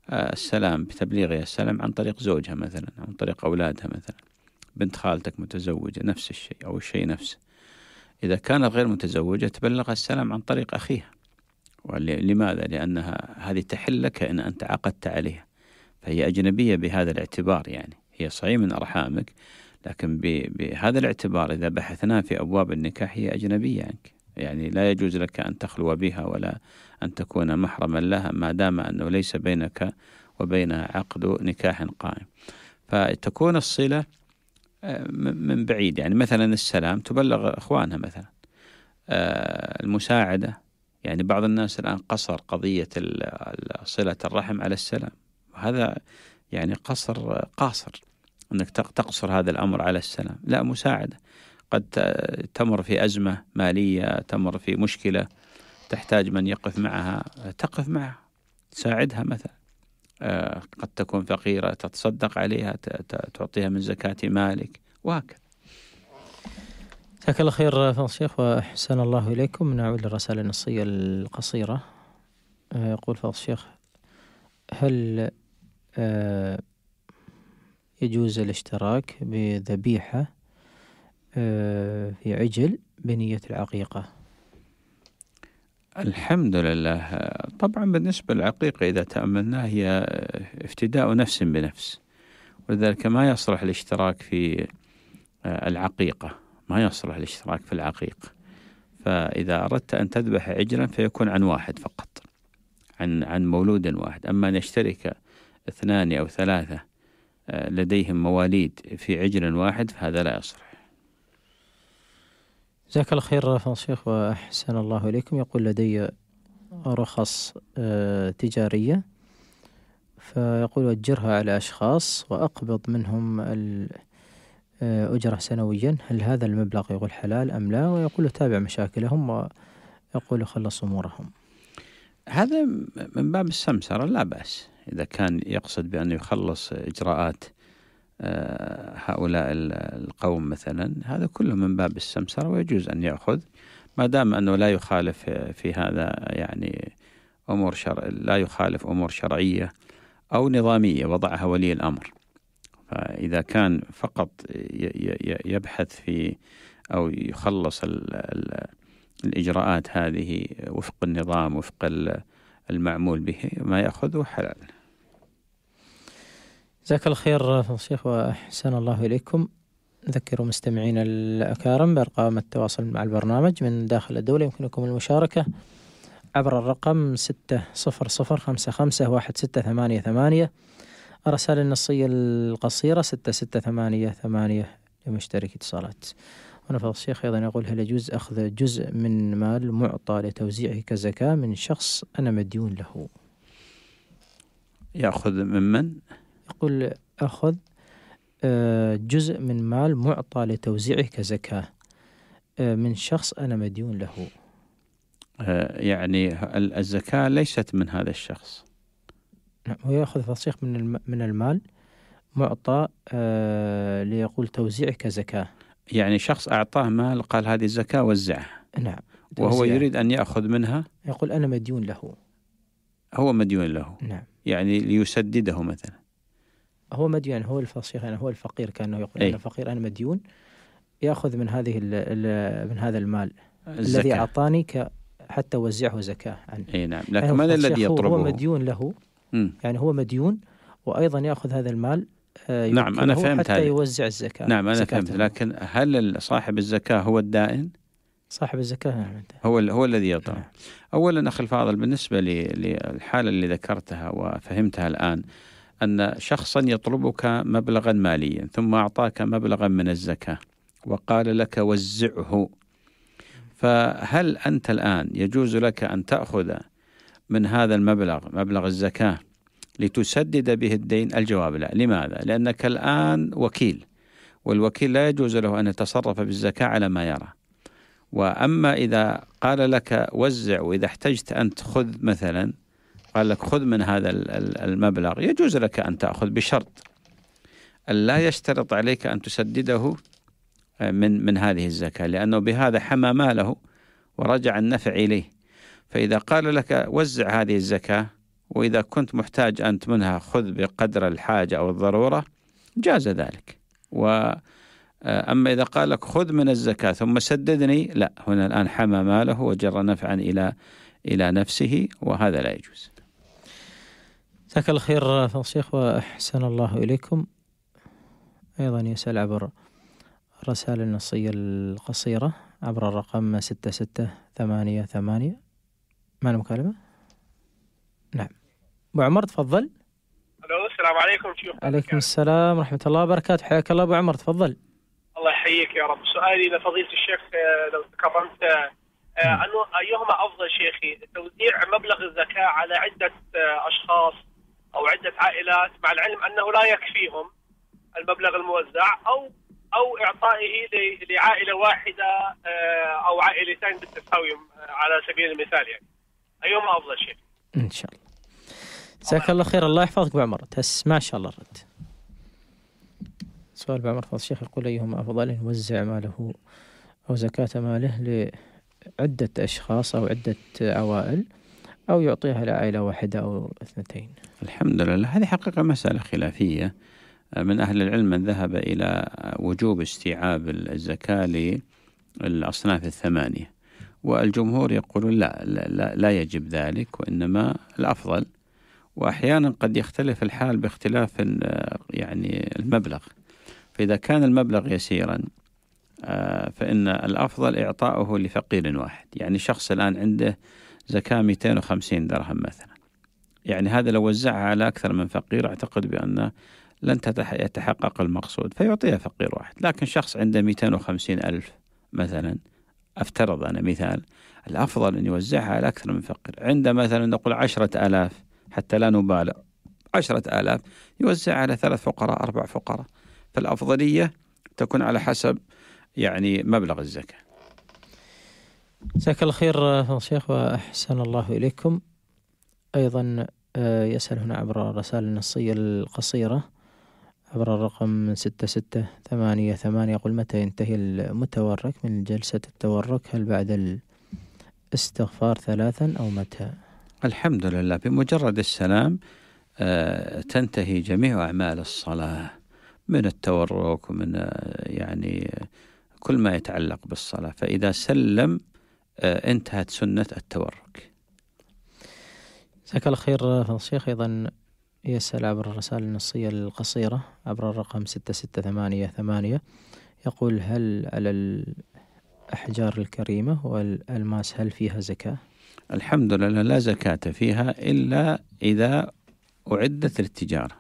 السلام بتبليغها السلام عن طريق زوجها مثلا، عن طريق أولادها مثلا. بنت خالتك متزوجة نفس الشيء أو الشيء نفسه. إذا كانت غير متزوجة تبلغ السلام عن طريق أخيها. ولماذا؟ لأنها هذه تحل لك إن أنت عقدت عليها، فهي أجنبية بهذا الاعتبار. يعني هي صحيح من أرحامك، لكن بهذا الاعتبار إذا بحثنا في أبواب النكاح هي أجنبية عنك. يعني لا يجوز لك أن تخلو بها ولا أن تكون محرما لها ما دام أنه ليس بينك وبينها عقد نكاح قائم. فتكون الصلة من بعيد، يعني مثلا السلام تبلغ إخوانها مثلا. المساعدة، يعني بعض الناس الآن قصر قضية صلة الرحم على السلام، وهذا يعني قصر قاصر، أنك تقصر هذا الأمر على السلام. لا، مساعدة. قد تمر في أزمة مالية، تمر في مشكلة تحتاج من يقف معها، تقف معها تساعدها مثلا. قد تكون فقيرة تتصدق عليها، تعطيها من زكاة مالك، وهكذا. جزاك الله خير فضل الشيخ وأحسن الله إليكم. نعود للرسائل النصية القصيرة. يقول فضل الشيخ: هل يجوز الاشتراك بذبيحة في عجل بنية العقيقة؟ الحمد لله. طبعا بالنسبة للعقيقة إذا تأملناها هي افتداء نفس بنفس، ولذلك ما يصلح الاشتراك في العقيقة، ما يصلح الاشتراك في العقيقة. فإذا أردت أن تذبح عجلا فيكون عن واحد فقط، عن عن مولود واحد. أما أن يشترك اثنان أو ثلاثة لديهم مواليد في عجل واحد فهذا لا يصلح. جزاك الله خير فضل الشيخ وأحسن الله إليكم. يقول: لدي رخص تجارية، فيقول أجرها على أشخاص وأقبض منهم الأجرة سنويا، هل هذا المبلغ يقول حلال أم لا؟ ويقول تابع مشاكلهم ويقول خلص أمورهم. هذا من باب السمسرة لا بأس، إذا كان يقصد بأن يخلص إجراءات هؤلاء القوم مثلا، هذا كله من باب السمسرة ويجوز أن يأخذ ما دام أنه لا يخالف في هذا يعني أمور شرع، لا يخالف أمور شرعية أو نظامية وضعها ولي الأمر. فإذا كان فقط يبحث في أو يخلص ال ال الإجراءات هذه وفق النظام وفق المعمول به ما يأخذه حلال. جزاك الله خير فضل الشيخ وأحسن الله إليكم. نذكر مستمعين الأكارم بأرقام التواصل مع البرنامج من داخل الدولة. يمكنكم المشاركة عبر الرقم ستة صفر صفر خمسة خمسة واحد ستة ثمانية ثمانية. الرسائل النصية القصيرة ستة ستة ثمانية ثمانية لمشترك اتصالات. هنا فضل الشيخ أيضا يقول: هل يجوز أخذ جزء من مال معطى لتوزيعه كزكاة من شخص أنا مديون له؟ يأخذ من من؟ يقول: أخذ جزء من مال معطى لتوزيعه كزكاة من شخص أنا مديون له. يعني الزكاة ليست من هذا الشخص. نعم، هو يأخذ فصيح من من المال معطى ليقول توزيعه كزكاة. يعني شخص أعطاه مال قال هذه الزكاة وزعها. نعم. وهو يريد أن يأخذ منها. يقول أنا مديون له. هو مديون له. نعم. يعني ليسدده مثلا. هو مديون، هو الفصيح، يعني هو الفقير، كأنه يقول أي. أنا فقير أنا مديون، يأخذ من هذه ال ال من هذا المال الزكاة. الذي أعطاني ك حتى وزعه زكاة عنه. أي نعم. لكن يعني من الذي يطلبه؟ هو مديون له. م. يعني هو مديون وأيضا يأخذ هذا المال. نعم أنا فهمت حتى هذه. يوزع الزكاة. نعم أنا فهمت. لكن هل صاحب الزكاة هو الدائن؟ صاحب الزكاة نعم. هو هو الذي يطلب. نعم. أولا أخي الفاضل، بالنسبة للحالة اللي ذكرتها وفهمتها الآن، أن شخصا يطلبك مبلغا ماليا ثم أعطاك مبلغا من الزكاة وقال لك وزعه، فهل أنت الآن يجوز لك أن تأخذ من هذا المبلغ مبلغ الزكاة لتسدد به الدين؟ الجواب لا. لماذا؟ لأنك الآن وكيل، والوكيل لا يجوز له أن يتصرف بالزكاة على ما يرى. وأما إذا قال لك وزع، وإذا احتجت أن تأخذ مثلا قال لك خذ من هذا المبلغ، يجوز لك أن تأخذ بشرط لا يشترط عليك أن تسدده من من هذه الزكاة، لأنه بهذا حمى ماله ورجع النفع إليه. فإذا قال لك وزع هذه الزكاة وإذا كنت محتاج أنت منها خذ بقدر الحاجة أو الضرورة جاز ذلك. وأما إذا قال لك خذ من الزكاة ثم سددني، لا، هنا الآن حمى ماله وجر نفعا إلى إلى نفسه، وهذا لا يجوز. جزاك الله خير فضل الشيخ وأحسن الله إليكم. أيضا يسأل عبر الرسائل النصية القصيرة عبر الرقم ستة ستة ثمانية ثمانية. معنا مكالمة؟ نعم. أبو عمر تفضل. ألو، السلام عليكم شيخ. عليكم السلام ورحمة الله وبركاته، حياك الله أبو عمر تفضل. الله يحييك يا رب. سؤالي لفضيلة الشيخ لو تكرمت، أنه أيهما أفضل شيخي، توزيع مبلغ الزكاة على عدة أشخاص أو عدة عائلات مع العلم أنه لا يكفيهم المبلغ الموزع، أو أو إعطائه لعائلة واحدة أو عائلتين بالتساوي على سبيل المثال، يعني أيهما أفضل شيء؟ إن شاء الله. جزاك الله خير، الله يحفظك أبو عمر، تسمع إن شاء الله الرد. سؤال أبو عمر فضل الشيخ يقول أيهما أفضل، أن يوزع ماله أو زكاة ماله لعدة أشخاص أو عدة عوائل، أو يعطيها لعائلة واحدة أو اثنتين؟ الحمد لله، هذه حقيقة مسألة خلافية. من أهل العلم من ذهب إلى وجوب استيعاب الزكاة للأصناف الثمانية، والجمهور يقولون لا, لا, لا يجب ذلك، وإنما الأفضل. وأحيانا قد يختلف الحال باختلاف يعني المبلغ، فإذا كان المبلغ يسيرا فإن الأفضل إعطاؤه لفقير واحد. يعني شخص الآن عنده زكاة مئتين وخمسين درهم مثلا، يعني هذا لو وزعها على أكثر من فقير أعتقد بأن لن يتحقق المقصود، فيعطيها فقير واحد. لكن شخص عنده مئتين وخمسين ألف مثلا، أفترض أنا مثال، الأفضل أن يوزعها على أكثر من فقير. عنده مثلا نقول عشرة آلاف، حتى لا نبالغ، عشرة آلاف يوزع على ثلاث فقراء أربع فقراء، فالأفضلية تكون على حسب يعني مبلغ الزكاة. جزاك الله خير فضل الشيخ وأحسن الله إليكم. أيضا يسأل هنا عبر الرسائل النصية القصيرة عبر الرقم ستة ستة ثمانية ثمانية، يقول متى ينتهي المتورك من جلسة التورك؟ هل بعد الاستغفار ثلاثا أو متى؟ الحمد لله، بمجرد السلام آه تنتهي جميع أعمال الصلاة من التورك ومن آه يعني كل ما يتعلق بالصلاة، فإذا سلم آه انتهت سنة التورك. جزاك الله خير فضل الشيخ. أيضا يسأل عبر الرسائل النصية القصيرة عبر الرقم ستة ستة ثمانية ثمانية، يقول هل على الأحجار الكريمة والألماس هل فيها زكاة؟ الحمد لله لا زكاة فيها إلا إذا أعدت للتجارة.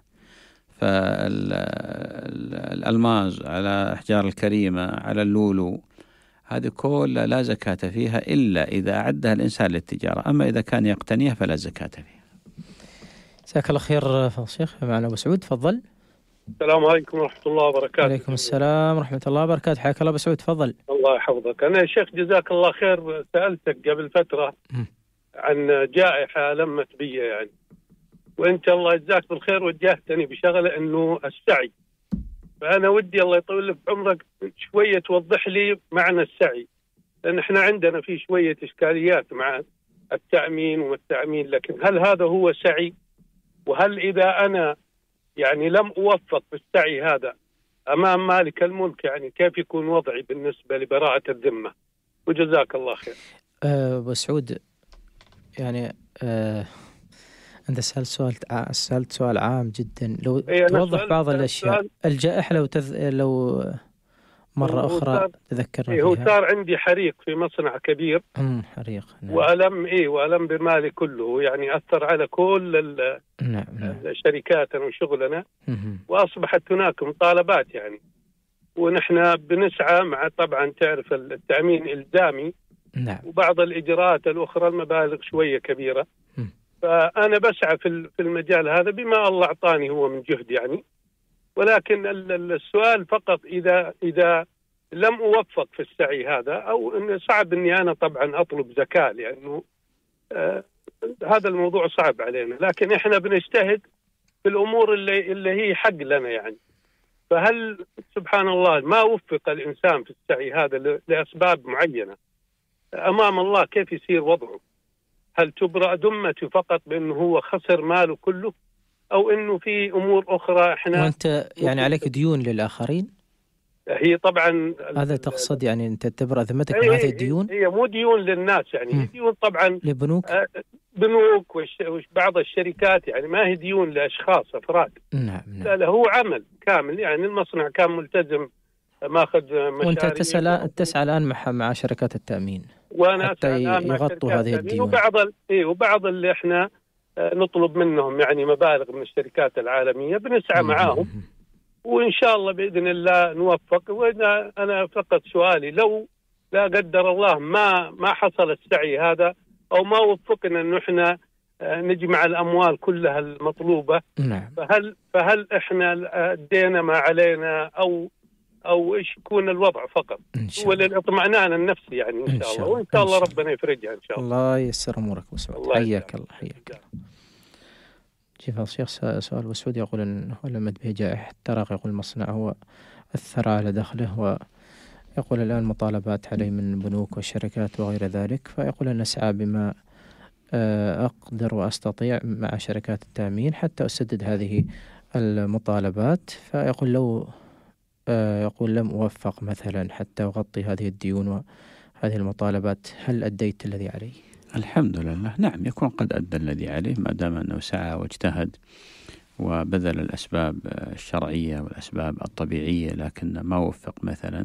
فالألماس على أحجار الكريمة على اللولو هذه كلها لا زكاة فيها إلا إذا أعدها الإنسان للتجارة، أما إذا كان يقتنيها فلا زكاة فيها. جزاك الله خير فضل الشيخ. معنا أبو سعود تفضل. السلام عليكم ورحمة الله وبركاته. عليكم السلام ورحمة الله وبركاته، حياك الله أبو سعود تفضل. الله يحفظك. أنا يا شيخ جزاك الله خير سألتك قبل فترة م. عن جائحة لمت بي يعني، وأنت الله يجزاك بالخير وجهتني بشغلة إنه السعي، فأنا ودي الله يطول لي بعمرك شوية توضح لي معنى السعي، لأن إحنا عندنا في شوية إشكاليات مع التأمين والتأمين، لكن هل هذا هو سعي؟ وهل إذا أنا يعني لم أوفق بالسعي هذا أمام مالك الملك يعني كيف يكون وضعي بالنسبة لبراءة الذمة؟ وجزاك الله خير. أبو سعود، يعني أه أنت سألت سؤال سألت سؤال عام جدا، لو إيه توضح بعض الأشياء. الجائحة لو تذ... لو مرة أخرى تذكرنا إيه، هو صار عندي حريق في مصنع كبير. امم حريق. نعم. وألم إيه وألم بمالي كله، يعني أثر على كل نعم. نعم. شركاتنا وشغلنا، مم. وأصبحت هناك مطالبات يعني، ونحن بنسعى مع طبعا تعرف التأمين إلزامي. نعم. وبعض الإجراءات الأخرى المبالغ شوية كبيرة. مم. فأنا بسعى في المجال هذا بما الله أعطاني هو من جهد يعني، ولكن السؤال فقط إذا إذا لم أوفق في السعي هذا، أو إن صعب إني أنا طبعا أطلب زكاة، لأنه آه هذا الموضوع صعب علينا، لكن إحنا بنجتهد في الأمور اللي اللي هي حق لنا يعني. فهل سبحان الله ما وفق الإنسان في السعي هذا لأسباب معينة، أمام الله كيف يصير وضعه؟ هل تبرأ ذمته فقط بأنه هو خسر ماله كله، أو أنه في أمور أخرى إحنا وأنت يعني عليك ديون للآخرين؟ هي طبعا هذا تقصد يعني أنت تبرأ ذمتك من هي هذه الديون؟ هي مو ديون للناس يعني، هي ديون طبعا لبنوك، آه بنوك وبعض الشركات، يعني ما هي ديون لأشخاص أفراد. نعم نعم. لا لا، هو عمل كامل، يعني المصنع كان ملتزم ماخذ مشاريع. وأنت تسعى تسعى الآن مع مع شركات التأمين وأنا حتى يغطوا هذه الديون، وبعض ال... إيه وبعض اللي إحنا نطلب منهم يعني مبالغ من الشركات العالمية بنسعى معاهم، وإن شاء الله بإذن الله نوفق. وإذا أنا فقط سؤالي، لو لا قدر الله ما ما حصل السعي هذا أو ما وفقنا إنه إحنا نجمع الأموال كلها المطلوبة، نعم. فهل فهل إحنا أدينا ما علينا أو أو إيش يكون الوضع فقط؟ هو للاطمئنان النفسي يعني إن شاء الله، وإن شاء الله ربنا يفرجها إن شاء الله. الله ييسر أمورك وسعود. حياك الله حياك الله. شوف الشيخ سؤال وسعود يقول أنه لما به جائحة التراق، يقول المصنع هو أثر على دخله، ويقول الآن مطالبات عليه من بنوك والشركات وغير ذلك، فيقول أن أسعى بما أقدر وأستطيع مع شركات التأمين حتى أسدد هذه المطالبات. فيقول لو يقول لم أوفق مثلا حتى أغطي هذه الديون وهذه المطالبات، هل أديت الذي علي؟ الحمد لله، نعم، يكون قد أدى الذي عليه ما دام أنه سعى واجتهد وبذل الأسباب الشرعية والأسباب الطبيعية، لكن ما وفق مثلا،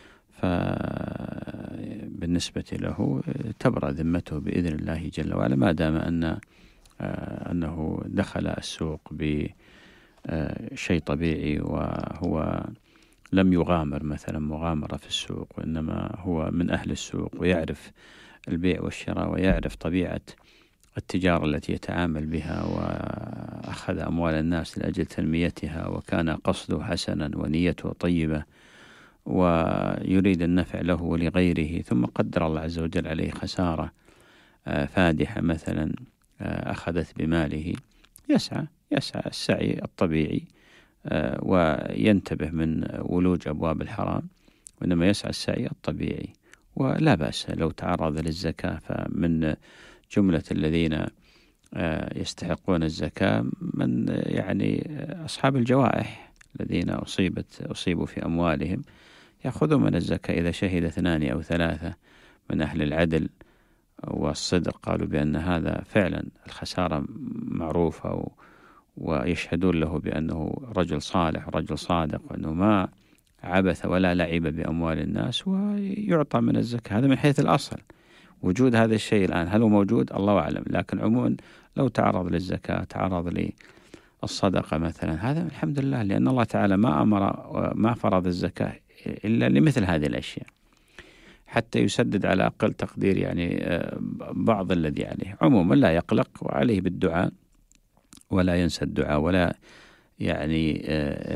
فبالنسبة له تبرأ ذمته بإذن الله جل وعلا، ما دام أن أنه دخل السوق بشيء طبيعي وهو لم يغامر مثلا مغامرة في السوق، وإنما هو من أهل السوق ويعرف البيع والشراء ويعرف طبيعة التجارة التي يتعامل بها، وأخذ أموال الناس لأجل تنميتها، وكان قصده حسنا ونيته طيبة ويريد النفع له ولغيره، ثم قدر الله عز وجل عليه خسارة فادحة مثلا أخذت بماله، يسعى يسعى السعي الطبيعي وينتبه من ولوج أبواب الحرام، وإنما يسعى السعي الطبيعي. ولا بأس لو تعرض للزكاة، فمن جملة الذين يستحقون الزكاة من يعني أصحاب الجوائح الذين أصيبت أصيبوا في أموالهم، يأخذون من الزكاة إذا شهد اثنان أو ثلاثة من أهل العدل والصدق قالوا بأن هذا فعلا الخسارة معروفة، ويشهدون له بأنه رجل صالح رجل صادق وأنه ما عبث ولا لعب بأموال الناس، ويعطى من الزكاة. هذا من حيث الأصل. وجود هذا الشيء الآن هل هو موجود؟ الله أعلم، لكن عموما لو تعرض للزكاة تعرض للصدقة مثلا، هذا الحمد لله، لأن الله تعالى ما أمر ما فرض الزكاة إلا لمثل هذه الأشياء حتى يسدد على أقل تقدير يعني بعض الذي عليه. عموما لا يقلق، وعليه بالدعاء ولا ينسى الدعاء، ولا يعني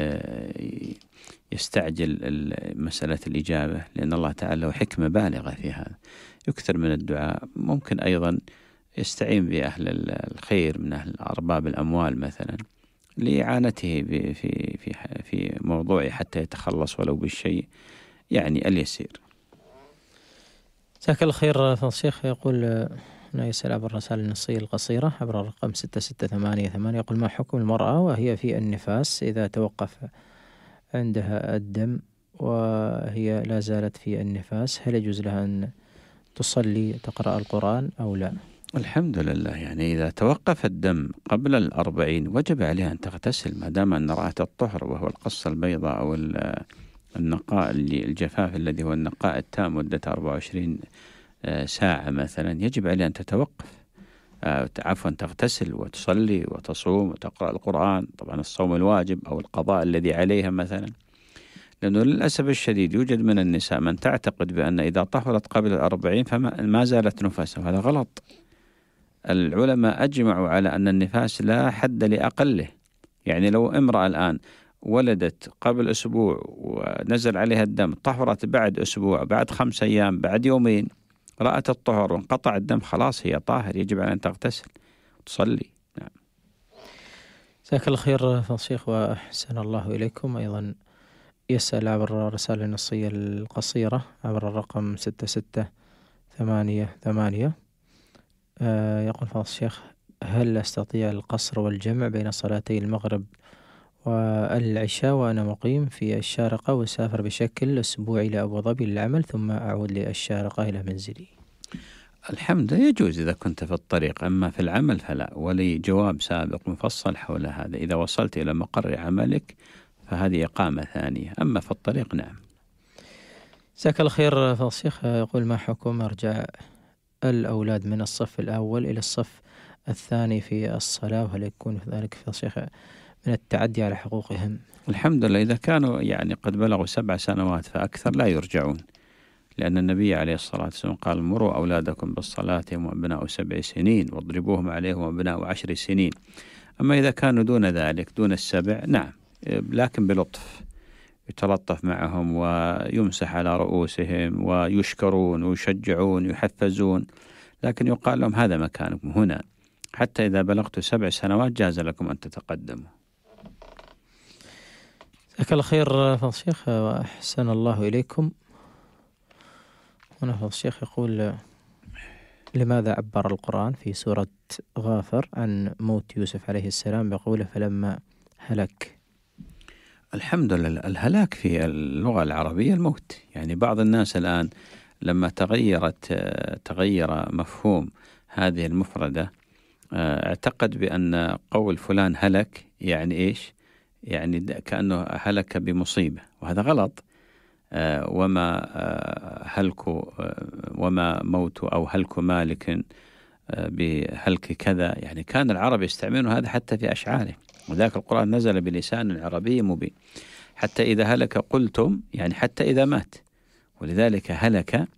يستعجل مسألة الإجابة، لأن الله تعالى له حكمة بالغة في هذا. يكثر من الدعاء، ممكن أيضا يستعين بأهل الخير من أهل أرباب الأموال مثلا لإعانته في في في في موضوعه حتى يتخلص ولو بالشيء يعني اليسير. جزاك الله خير فضيلة الشيخ. يقول هنا يسأل عبر الرسائل النصية القصيرة عبر الرقم ستة ستة ثمانية ثمانية، يقول ما حكم المرأة وهي في النفاس إذا توقف عندها الدم وهي لا زالت في النفاس، هل يجوز لها أن تصلي تقرأ القرآن أو لا؟ الحمد لله، يعني إذا توقف الدم قبل الأربعين وجب عليها أن تغتسل ما دام أن رأت الطهر، وهو القصة البيضاء أو النقاء الجفاف الذي هو النقاء التام مدة أربعة وعشرين ساعة مثلا، يجب عليها أن تتوقف عفوا تغتسل وتصلي وتصوم وتقرأ القرآن، طبعا الصوم الواجب أو القضاء الذي عليها مثلا. لأنه للأسف الشديد يوجد من النساء من تعتقد بأن إذا طهرت قبل الأربعين فما زالت نفاسها، وهذا غلط. العلماء أجمعوا على أن النفاس لا حد لأقله. يعني لو امرأة الآن ولدت قبل أسبوع ونزل عليها الدم، طهرت بعد أسبوع بعد خمس أيام بعد يومين، رأت الطهر وانقطع الدم، خلاص هي طاهر، يجب على أن تغتسل وتصلي. نعم. جزاك الله خير فضيلة الشيخ وأحسن الله إليكم. أيضا يسأل عبر الرسالة النصية القصيرة عبر الرقم ستة ستة ثمانية ثمانية، آه يقول فضل الشيخ: هل أستطيع القصر والجمع بين صلاتي المغرب والعشاء وأنا مقيم في الشارقة وسافر بشكل أسبوعي إلى أبو ظبي للعمل ثم أعود للشارقة إلى منزلي؟ الحمد لله يجوز إذا كنت في الطريق، أما في العمل فلا. ولي جواب سابق مفصل حول هذا، إذا وصلت إلى مقر عملك فهذه إقامة ثانية، أما في الطريق نعم. جزاك الله خير فضل الشيخ. يقول: ما حكم إرجاع الأولاد من الصف الأول إلى الصف الثاني في الصلاة، وهل يكون ذلك فضل الشيخ من التعدي على حقوقهم؟ الحمد لله إذا كانوا يعني قد بلغوا سبع سنوات فأكثر لا يرجعون، لأن النبي عليه الصلاة والسلام قال: مروا أولادكم بالصلاة هم أبناء سبع سنين واضربوهم عليهم أبناء عشر سنين. أما إذا كانوا دون ذلك دون السبع نعم، لكن بلطف، يتلطف معهم ويمسح على رؤوسهم ويشكرون ويشجعون ويحفزون، لكن يقال لهم هذا مكانكم هنا، حتى إذا بلغتوا سبع سنوات جاز لكم أن تتقدموا. جزاك الله خير فضل الشيخ وأحسن الله إليكم. هنا فضل الشيخ يقول: لماذا عبر القرآن في سورة غافر عن موت يوسف عليه السلام بقوله فلما هلك؟ الحمد لله، الهلاك في اللغة العربية الموت. يعني بعض الناس الآن لما تغيرت تغير مفهوم هذه المفردة اعتقد بأن قول فلان هلك يعني إيش؟ يعني كأنه هلك بمصيبة، وهذا غلط. وما هلك وما موت أو هلك مالك بهلك كذا، يعني كان العرب يستعملون هذا حتى في أشعاره، وذاك القرآن نزل بلسان عربي مبين. حتى إذا هلك قلتم، يعني حتى إذا مات، ولذلك هلك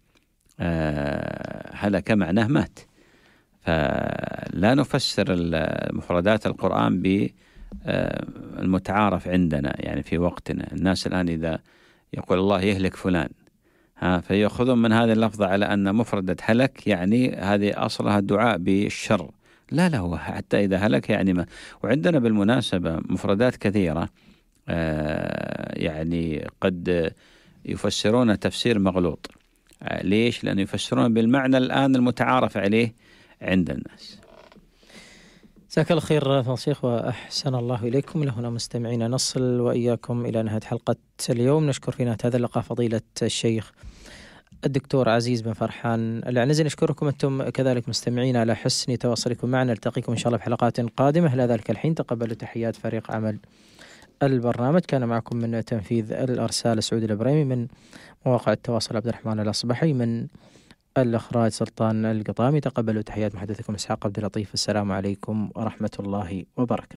هلك معناه مات. فلا نفسر المفردات القرآن بالمتعارف عندنا يعني في وقتنا. الناس الآن إذا يقول الله يهلك فلان ها فيأخذون من هذه اللفظة على أن مفردة هلك يعني هذه أصلها الدعاء بالشر. لا لا، هو حتى إذا هلك يعني ما. وعندنا بالمناسبة مفردات كثيرة آه يعني قد يفسرون تفسير مغلوط. آه ليش؟ لأنه يفسرون بالمعنى الآن المتعارف عليه عند الناس. جزاك الله خير فضل الشيخ وأحسن الله إليكم. لهنا مستمعين نصل وإياكم إلى نهاية حلقة اليوم. نشكر في نهاية هذا اللقاء فضيلة الشيخ الدكتور عزيز بن فرحان العنزي. نشكركم أنتم كذلك مستمعين على حسن تواصلكم معنا. نلتقيكم إن شاء الله في حلقات قادمة. إلى ذلك الحين تقبلوا تحيات فريق عمل البرنامج. كان معكم من تنفيذ الأرسال سعود الإبراهيمي، من مواقع التواصل عبد الرحمن الأصبحي، من الإخراج سلطان القطامي. تقبلوا تحيات محدثكم إسحاق عبد اللطيف. السلام عليكم ورحمة الله وبركاته.